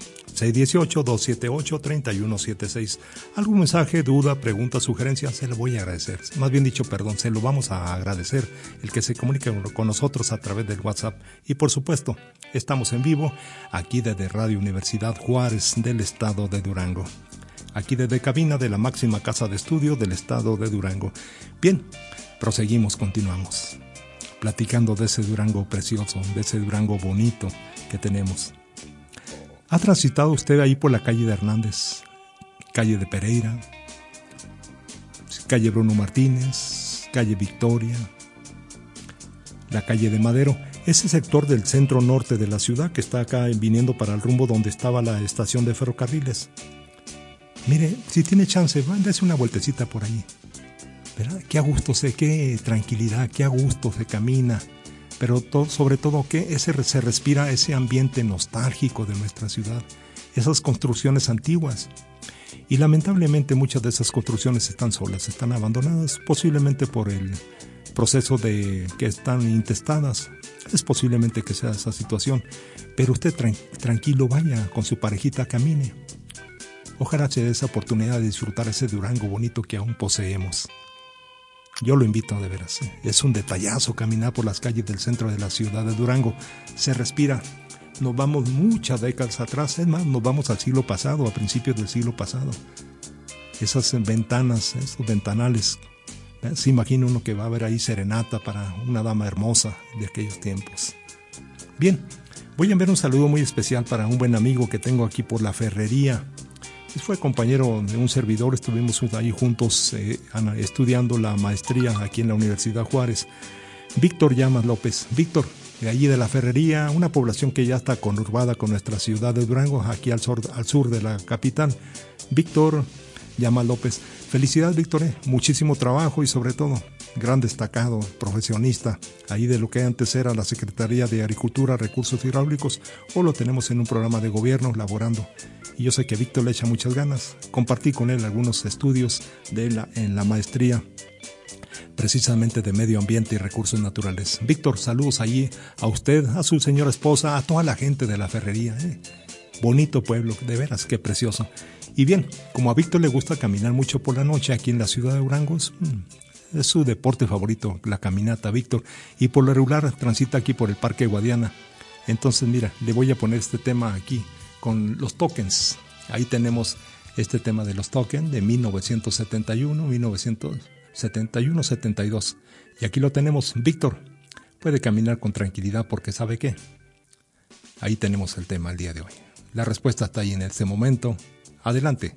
618-278-3176. ¿Algún mensaje, duda, pregunta, sugerencia? Se lo voy a agradecer. Más bien dicho, perdón, se lo vamos a agradecer el que se comunique con nosotros a través del WhatsApp. Y por supuesto, estamos en vivo aquí desde Radio Universidad Juárez del estado de Durango. Aquí desde cabina de la máxima casa de estudio del estado de Durango. Bien, proseguimos, continuamos, platicando de ese Durango precioso, de ese Durango bonito que tenemos. ¿Ha transitado usted ahí por la calle de Hernández, calle de Pereira, calle Bruno Martínez, calle Victoria, la calle de Madero? Ese sector del centro norte de la ciudad que está acá viniendo para el rumbo donde estaba la estación de ferrocarriles. Mire, si tiene chance, dése una vueltecita por ahí. ¿Verdad? Qué a gusto qué tranquilidad, qué a gusto se camina. Pero sobre todo que se respira ese ambiente nostálgico de nuestra ciudad. Esas construcciones antiguas. Y lamentablemente muchas de esas construcciones están solas, están abandonadas, posiblemente por el proceso de que están intestadas. Es posiblemente que sea esa situación. Pero usted tranquilo, vaya con su parejita, camine. Ojalá se dé esa oportunidad de disfrutar ese Durango bonito que aún poseemos. Yo lo invito de veras. Es un detallazo caminar por las calles del centro de la ciudad de Durango. Se respira. Nos vamos muchas décadas atrás. Es más, nos vamos al siglo pasado, a principios del siglo pasado. Esas ventanas, esos ventanales. Se imagina uno que va a ver ahí serenata para una dama hermosa de aquellos tiempos. Bien, voy a enviar un saludo muy especial para un buen amigo que tengo aquí por la Ferrería. Fue compañero de un servidor, estuvimos ahí juntos estudiando la maestría aquí en la Universidad Juárez. Víctor Llamas López. Víctor, de allí de la Ferrería, una población que ya está conurbada con nuestra ciudad de Durango, aquí al sur de la capital. Víctor Llamas López. Felicidades, Víctor, muchísimo trabajo y sobre todo, gran destacado, profesionista, ahí de lo que antes era la Secretaría de Agricultura, Recursos Hidráulicos, o lo tenemos en un programa de gobierno laborando. Y yo sé que Víctor le echa muchas ganas. Compartí con él algunos estudios en la maestría precisamente de medio ambiente y recursos naturales. Víctor, saludos allí a usted, a su señora esposa, a toda la gente de la Ferrería. Bonito pueblo, de veras, qué precioso. Y bien, como a Víctor le gusta caminar mucho por la noche aquí en la ciudad de Durango, es su deporte favorito, la caminata, Víctor, y por lo regular transita aquí por el Parque Guadiana. Entonces, mira, le voy a poner este tema aquí con los tokens. Ahí tenemos este tema de los tokens de 1971, 1971, 72. Y aquí lo tenemos. Víctor, puede caminar con tranquilidad porque ¿sabe qué? Ahí tenemos el tema el día de hoy. La respuesta está ahí en este momento. Adelante.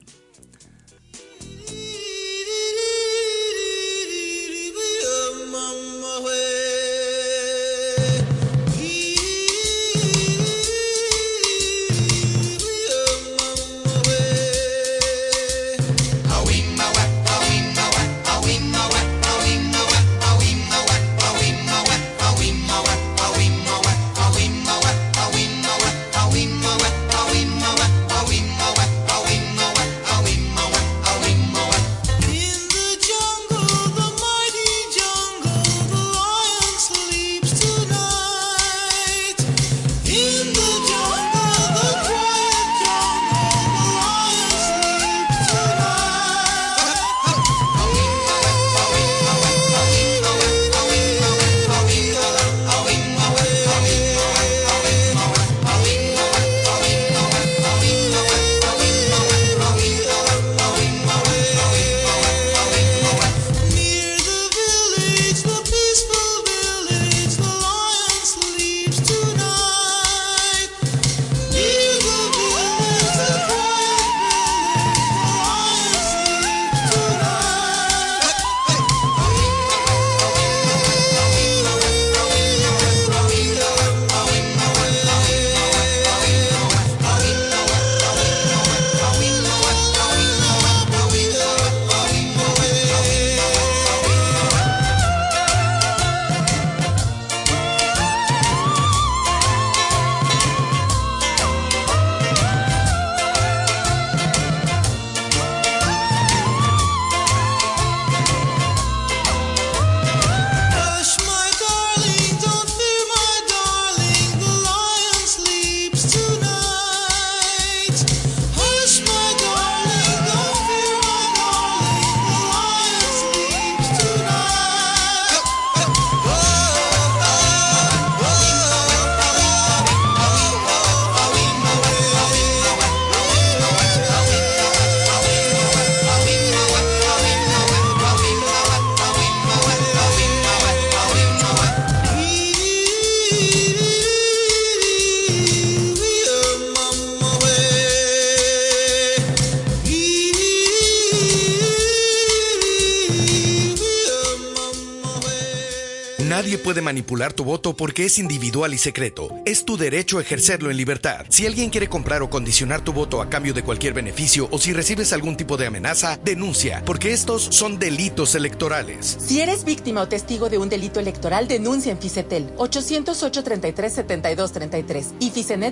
Nadie puede manipular tu voto porque es individual y secreto. Es tu derecho a ejercerlo en libertad. Si alguien quiere comprar o condicionar tu voto a cambio de cualquier beneficio o si recibes algún tipo de amenaza, denuncia, porque estos son delitos electorales. Si eres víctima o testigo de un delito electoral, denuncia en Ficetel 808-33-7233 y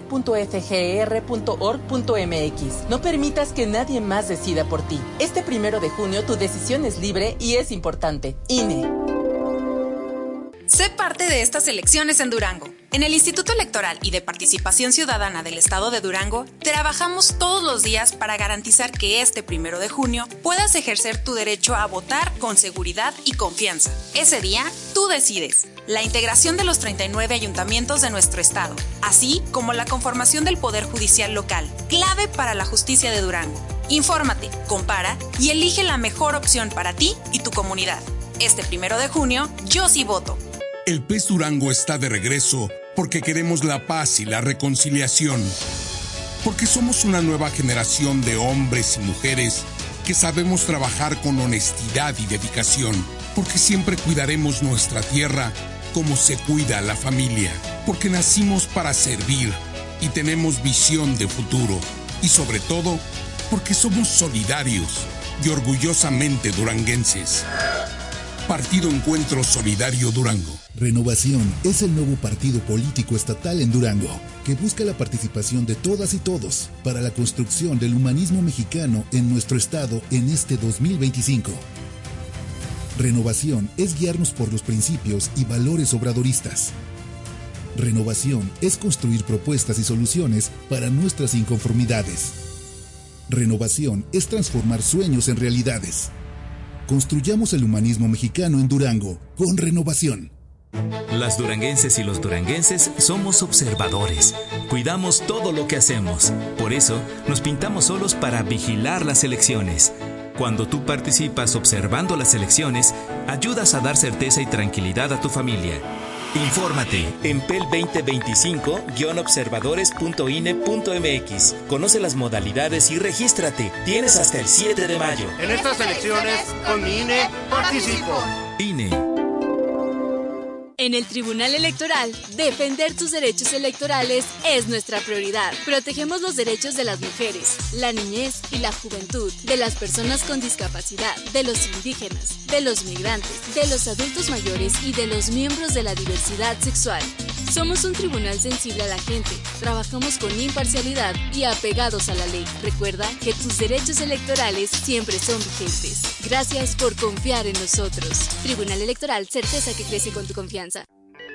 ficenet.fger.org.mx. No permitas que nadie más decida por ti. Este 1 de junio tu decisión es libre y es importante. INE. Sé parte de estas elecciones en Durango. En el Instituto Electoral y de Participación Ciudadana del Estado de Durango, trabajamos todos los días para garantizar que este 1 de junio puedas ejercer tu derecho a votar con seguridad y confianza. Ese día, tú decides la integración de los 39 ayuntamientos de nuestro estado, así como la conformación del Poder Judicial local, clave para la justicia de Durango. Infórmate, compara y elige la mejor opción para ti y tu comunidad. Este 1 de junio, yo sí voto. El PES Durango está de regreso porque queremos la paz y la reconciliación. Porque somos una nueva generación de hombres y mujeres que sabemos trabajar con honestidad y dedicación. Porque siempre cuidaremos nuestra tierra como se cuida la familia. Porque nacimos para servir y tenemos visión de futuro. Y sobre todo, porque somos solidarios y orgullosamente duranguenses. Partido Encuentro Solidario Durango. Renovación es el nuevo partido político estatal en Durango, que busca la participación de todas y todos para la construcción del humanismo mexicano en nuestro estado en este 2025. Renovación es guiarnos por los principios y valores obradoristas. Renovación es construir propuestas y soluciones para nuestras inconformidades. Renovación es transformar sueños en realidades. Construyamos el humanismo mexicano en Durango con Renovación. Las duranguenses y los duranguenses somos observadores. Cuidamos todo lo que hacemos. Por eso, nos pintamos solos para vigilar las elecciones. Cuando tú participas observando las elecciones, ayudas a dar certeza y tranquilidad a tu familia. Infórmate en pel2025-observadores.ine.mx. Conoce las modalidades y regístrate. Tienes hasta el 7 de mayo. En estas elecciones, con mi INE, participo. INE. En el Tribunal Electoral, defender tus derechos electorales es nuestra prioridad. Protegemos los derechos de las mujeres, la niñez y la juventud, de las personas con discapacidad, de los indígenas, de los migrantes, de los adultos mayores y de los miembros de la diversidad sexual. Somos un tribunal sensible a la gente, trabajamos con imparcialidad y apegados a la ley. Recuerda que tus derechos electorales siempre son vigentes. Gracias por confiar en nosotros. Tribunal Electoral, certeza que crece con tu confianza.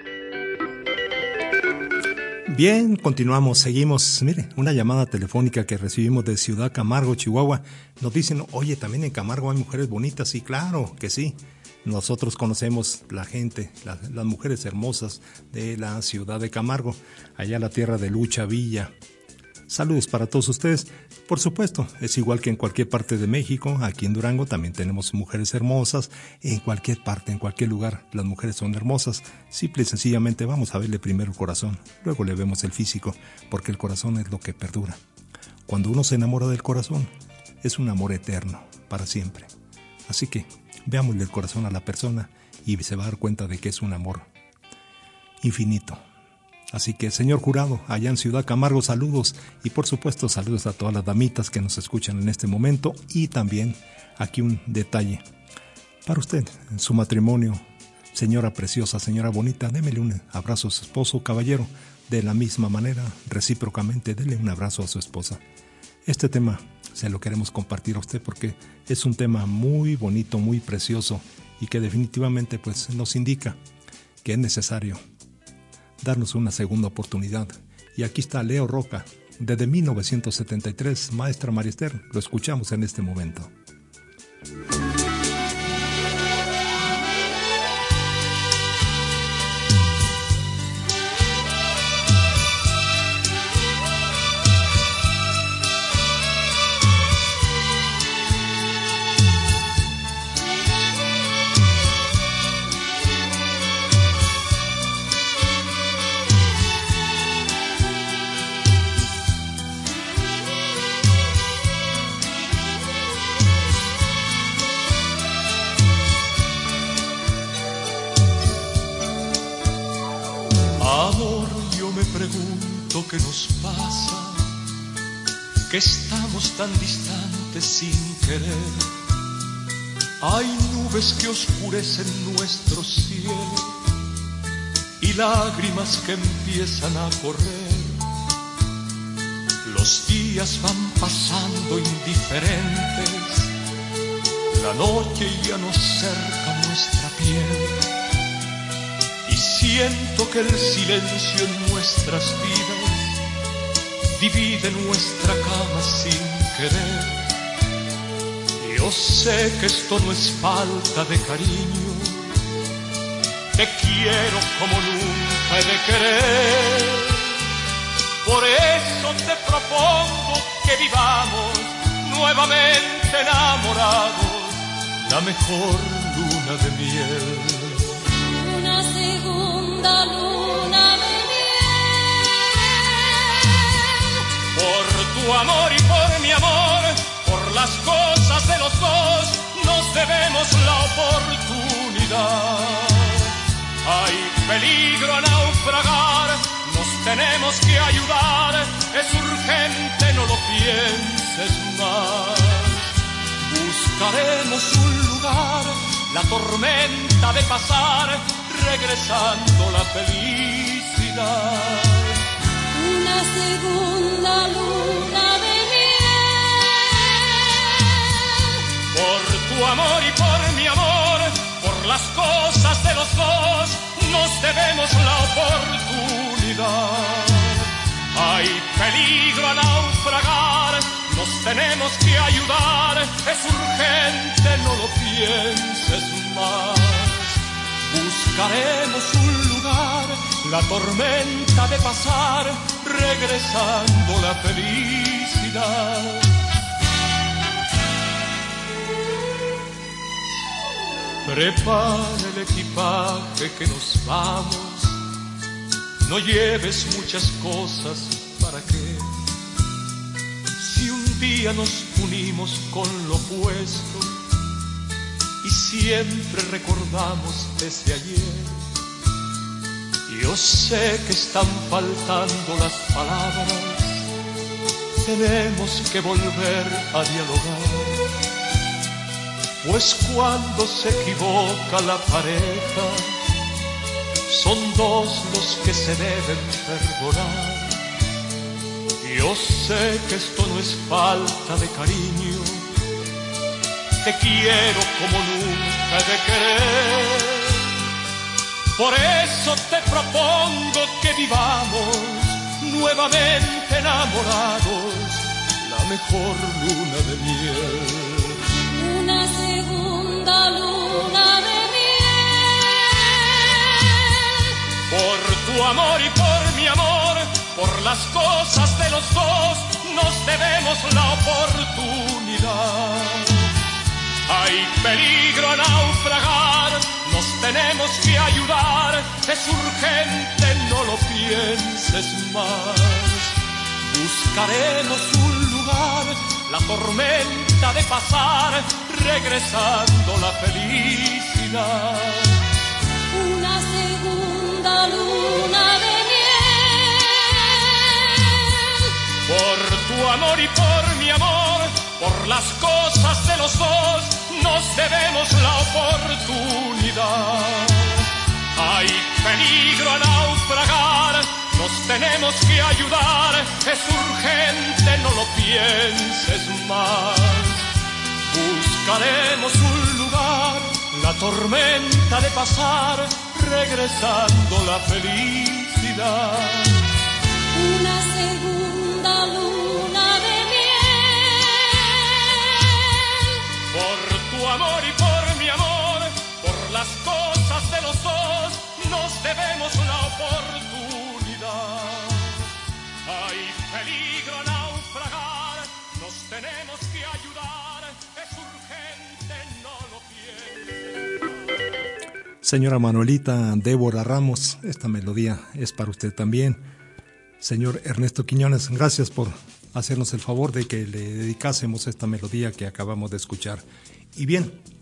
Bien, continuamos, seguimos. Mire, una llamada telefónica que recibimos de Ciudad Camargo, Chihuahua. Nos dicen, oye, también en Camargo hay mujeres bonitas. Sí, claro que sí. Nosotros conocemos la gente, las mujeres hermosas de la ciudad de Camargo, allá la tierra de Lucha Villa. Saludos para todos ustedes. Por supuesto, es igual que en cualquier parte de México, aquí en Durango también tenemos mujeres hermosas. En cualquier parte, en cualquier lugar, las mujeres son hermosas. Simple y sencillamente vamos a verle primero el corazón, luego le vemos el físico, porque el corazón es lo que perdura. Cuando uno se enamora del corazón, es un amor eterno, para siempre. Así que veámosle el corazón a la persona y se va a dar cuenta de que es un amor infinito. Así que, señor jurado, allá en Ciudad Camargo, saludos. Y por supuesto, saludos a todas las damitas que nos escuchan en este momento. Y también aquí un detalle para usted, en su matrimonio. Señora preciosa, señora bonita, démele un abrazo a su esposo, caballero. De la misma manera, recíprocamente, dele un abrazo a su esposa. Este tema se lo queremos compartir a usted porque es un tema muy bonito, muy precioso y que definitivamente pues, nos indica que es necesario darnos una segunda oportunidad. Y aquí está Leo Roca, desde 1973, Maestra Mariester, lo escuchamos en este momento. que nos pasa, que estamos tan distantes sin querer. Hay nubes que oscurecen nuestro cielo y lágrimas que empiezan a correr. Los días van pasando indiferentes, la noche ya nos cerca nuestra piel. Y siento que el silencio en nuestras vidas divide nuestra cama sin querer. Yo sé que esto no es falta de cariño, te quiero como nunca he de querer. Por eso te propongo que vivamos nuevamente enamorados, la mejor luna de miel. Una segunda luna de miel. Por tu amor y por mi amor, por las cosas de los dos, nos debemos la oportunidad. Hay peligro a naufragar, nos tenemos que ayudar, es urgente, no lo pienses más. Buscaremos un lugar, la tormenta de pasar, regresando la felicidad. Una segunda luna de miel. Por tu amor y por mi amor, por las cosas de los dos, nos debemos la oportunidad. Hay peligro a naufragar, nos tenemos que ayudar, es urgente, no lo pienses más. Buscaremos un lugar, la tormenta de pasar, regresando la felicidad. Prepara el equipaje que nos vamos, no lleves muchas cosas, ¿para qué? Si un día nos unimos con lo opuesto y siempre recordamos desde ayer. Yo sé que están faltando las palabras, tenemos que volver a dialogar. Pues cuando se equivoca la pareja, son dos los que se deben perdonar. Yo sé que esto no es falta de cariño, te quiero como nunca he de querer. Por eso te propongo que vivamos nuevamente enamorados, la mejor luna de miel. Una segunda luna de miel. Por tu amor y por mi amor, por las cosas de los dos, nos debemos la oportunidad. Hay peligro a naufragar, nos tenemos que ayudar, es urgente, no lo pienses más. Buscaremos un lugar, la tormenta de pasar, regresando la felicidad. Una segunda luna de miel. Por tu amor y por mi amor, por las cosas de los dos, nos debemos la oportunidad. Hay peligro a naufragar, nos tenemos que ayudar, es urgente, no lo pienses más. Buscaremos un lugar, la tormenta de pasar, regresando la felicidad. Una segunda luna de miel. Por tu amor y por mi amor, por las cosas de los dos, nos debemos la oportunidad. Hay peligro a naufragar, nos tenemos que ayudar, es urgente, no lo pienses. Señora Manuelita Débora Ramos, esta melodía es para usted también. Señor Ernesto Quiñones, gracias por hacernos el favor de que le dedicásemos esta melodía que acabamos de escuchar. Y bien,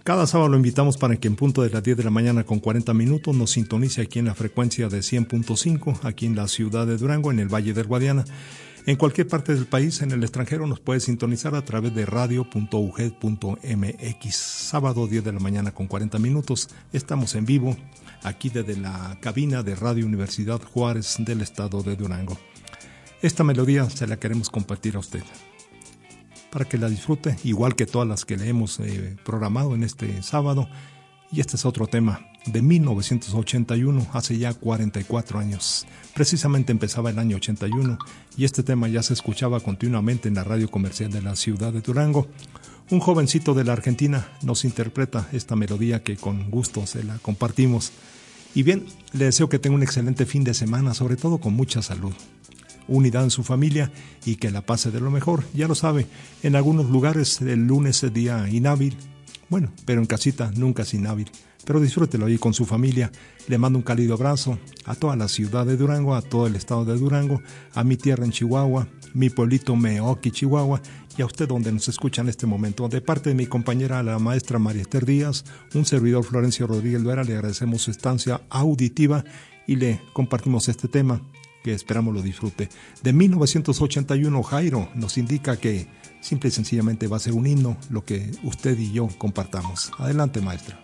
Cada sábado lo invitamos para que en punto de las 10 de la mañana con 40 minutos nos sintonice aquí en la frecuencia de 100.5, aquí en la ciudad de Durango, en el Valle del Guadiana. En cualquier parte del país, en el extranjero, nos puede sintonizar a través de radio.uged.mx. Sábado 10 de la mañana con 40 minutos. Estamos en vivo aquí desde la cabina de Radio Universidad Juárez del estado de Durango. Esta melodía se la queremos compartir a usted, para que la disfrute, igual que todas las que le hemos programado en este sábado. Y este es otro tema de 1981, hace ya 44 años. Precisamente empezaba el año 81 y este tema ya se escuchaba continuamente en la radio comercial de la ciudad de Durango. Un jovencito de la Argentina nos interpreta esta melodía que con gusto se la compartimos. Y bien, le deseo que tenga un excelente fin de semana, sobre todo con mucha salud, unidad en su familia y que la pase de lo mejor. Ya lo sabe, en algunos lugares el lunes es día inhábil, bueno, pero en casita nunca es inhábil. Pero disfrútelo ahí con su familia. Le mando un cálido abrazo a toda la ciudad de Durango, a todo el estado de Durango, a mi tierra en Chihuahua, mi pueblito Meoqui, Chihuahua, y a usted donde nos escucha en este momento. De parte de mi compañera, la maestra Mariester Díaz, un servidor Florencio Rodríguez Vera, le agradecemos su estancia auditiva y le compartimos este tema que esperamos lo disfrute. De 1981, Jairo nos indica que simple y sencillamente va a ser un himno lo que usted y yo compartamos. Adelante, maestra.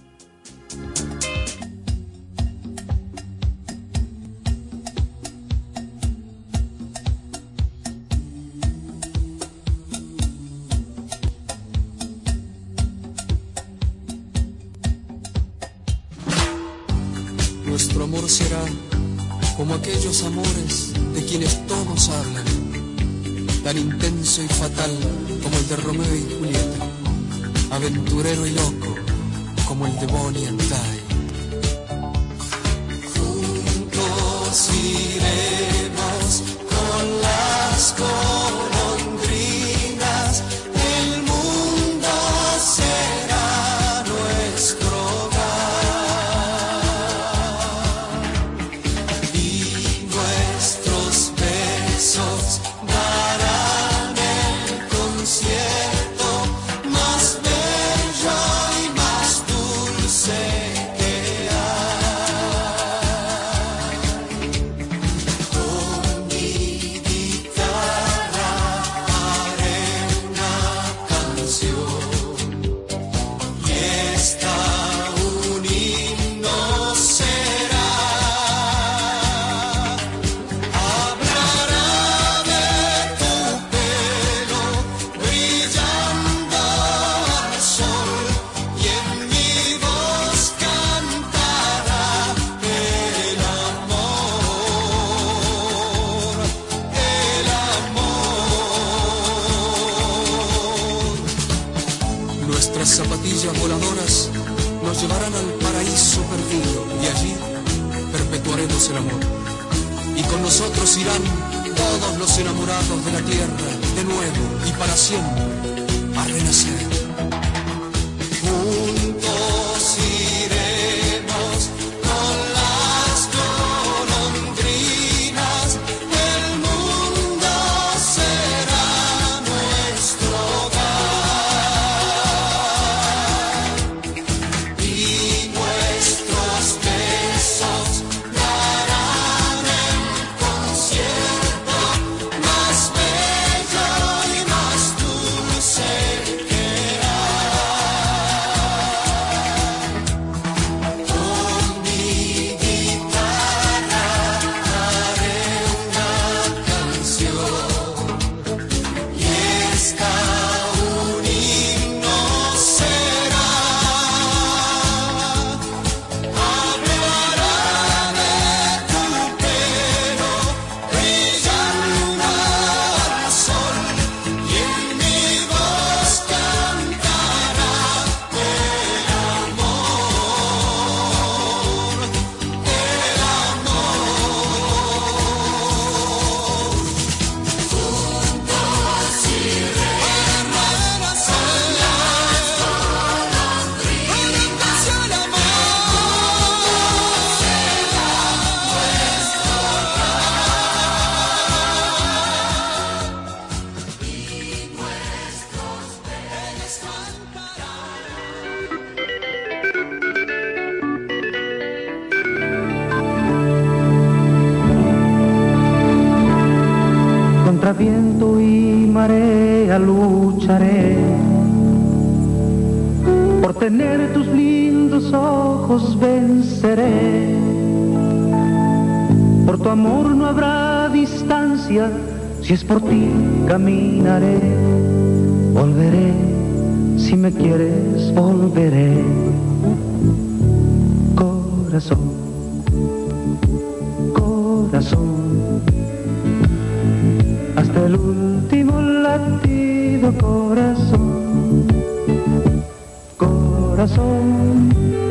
Nuestro amor será como aquellos amores de quienes todos hablan, tan intenso y fatal como el de Romeo y Julieta, aventurero y loco como el de Bonnie and Clyde. Juntos iremos con las golondrinas, el mundo será nuestro hogar y nuestros besos darán el concierto más bello y más dulce que hay. Con mi guitarra haré una canción y esta un himno será. Hablará de tu pelo brillando al sol y en mi voz cantará el amor, el amor. Nuestras zapatillas voladoras nos llevarán al paraíso perdido y allí perpetuaremos el amor. Y con nosotros irán todos los enamorados de la tierra de nuevo y para siempre a renacer. Juntos iremos con las golondrinas, el mundo será nuestro hogar y nuestros besos darán el concierto más bello y más dulce que hay. vida lucharé por tener tus lindos ojos, venceré. Por tu amor no habrá distancia, si es por ti caminaré. Volveré, si me quieres volveré. Corazón, corazón, hasta el último latido, corazón, corazón,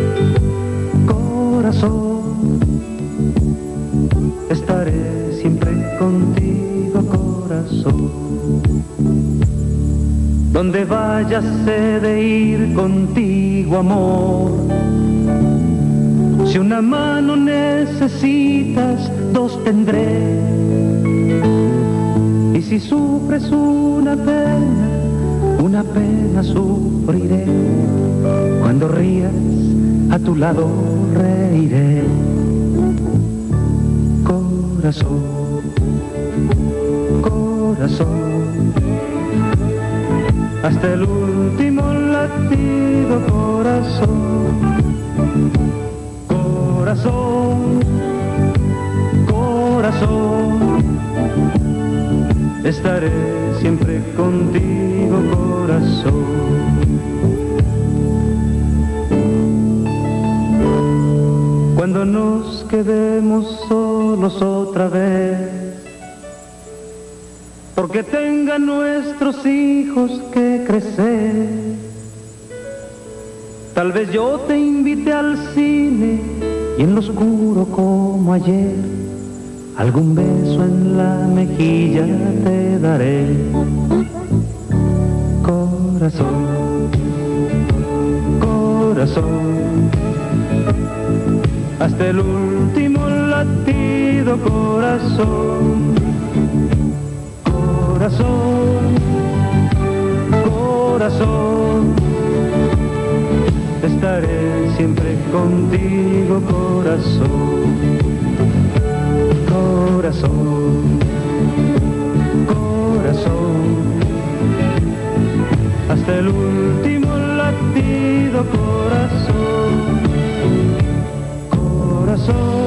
corazón, estaré siempre contigo, corazón. Donde vayas he de ir contigo, amor. Si una mano necesitas, dos tendré. Y si sufres una pena sufriré. Cuando rías, a tu lado reiré. Corazón, corazón, hasta el último latido, corazón, corazón, corazón, estaré siempre contigo, corazón. Cuando nos quedemos solos otra vez, porque tengan nuestros hijos que crecer, tal vez yo te invite al cine y en lo oscuro como ayer, algún beso en la mejilla te daré. Corazón, corazón, hasta el último latido, corazón, corazón, corazón, estaré siempre contigo, corazón, corazón, corazón, hasta el último latido, corazón, corazón.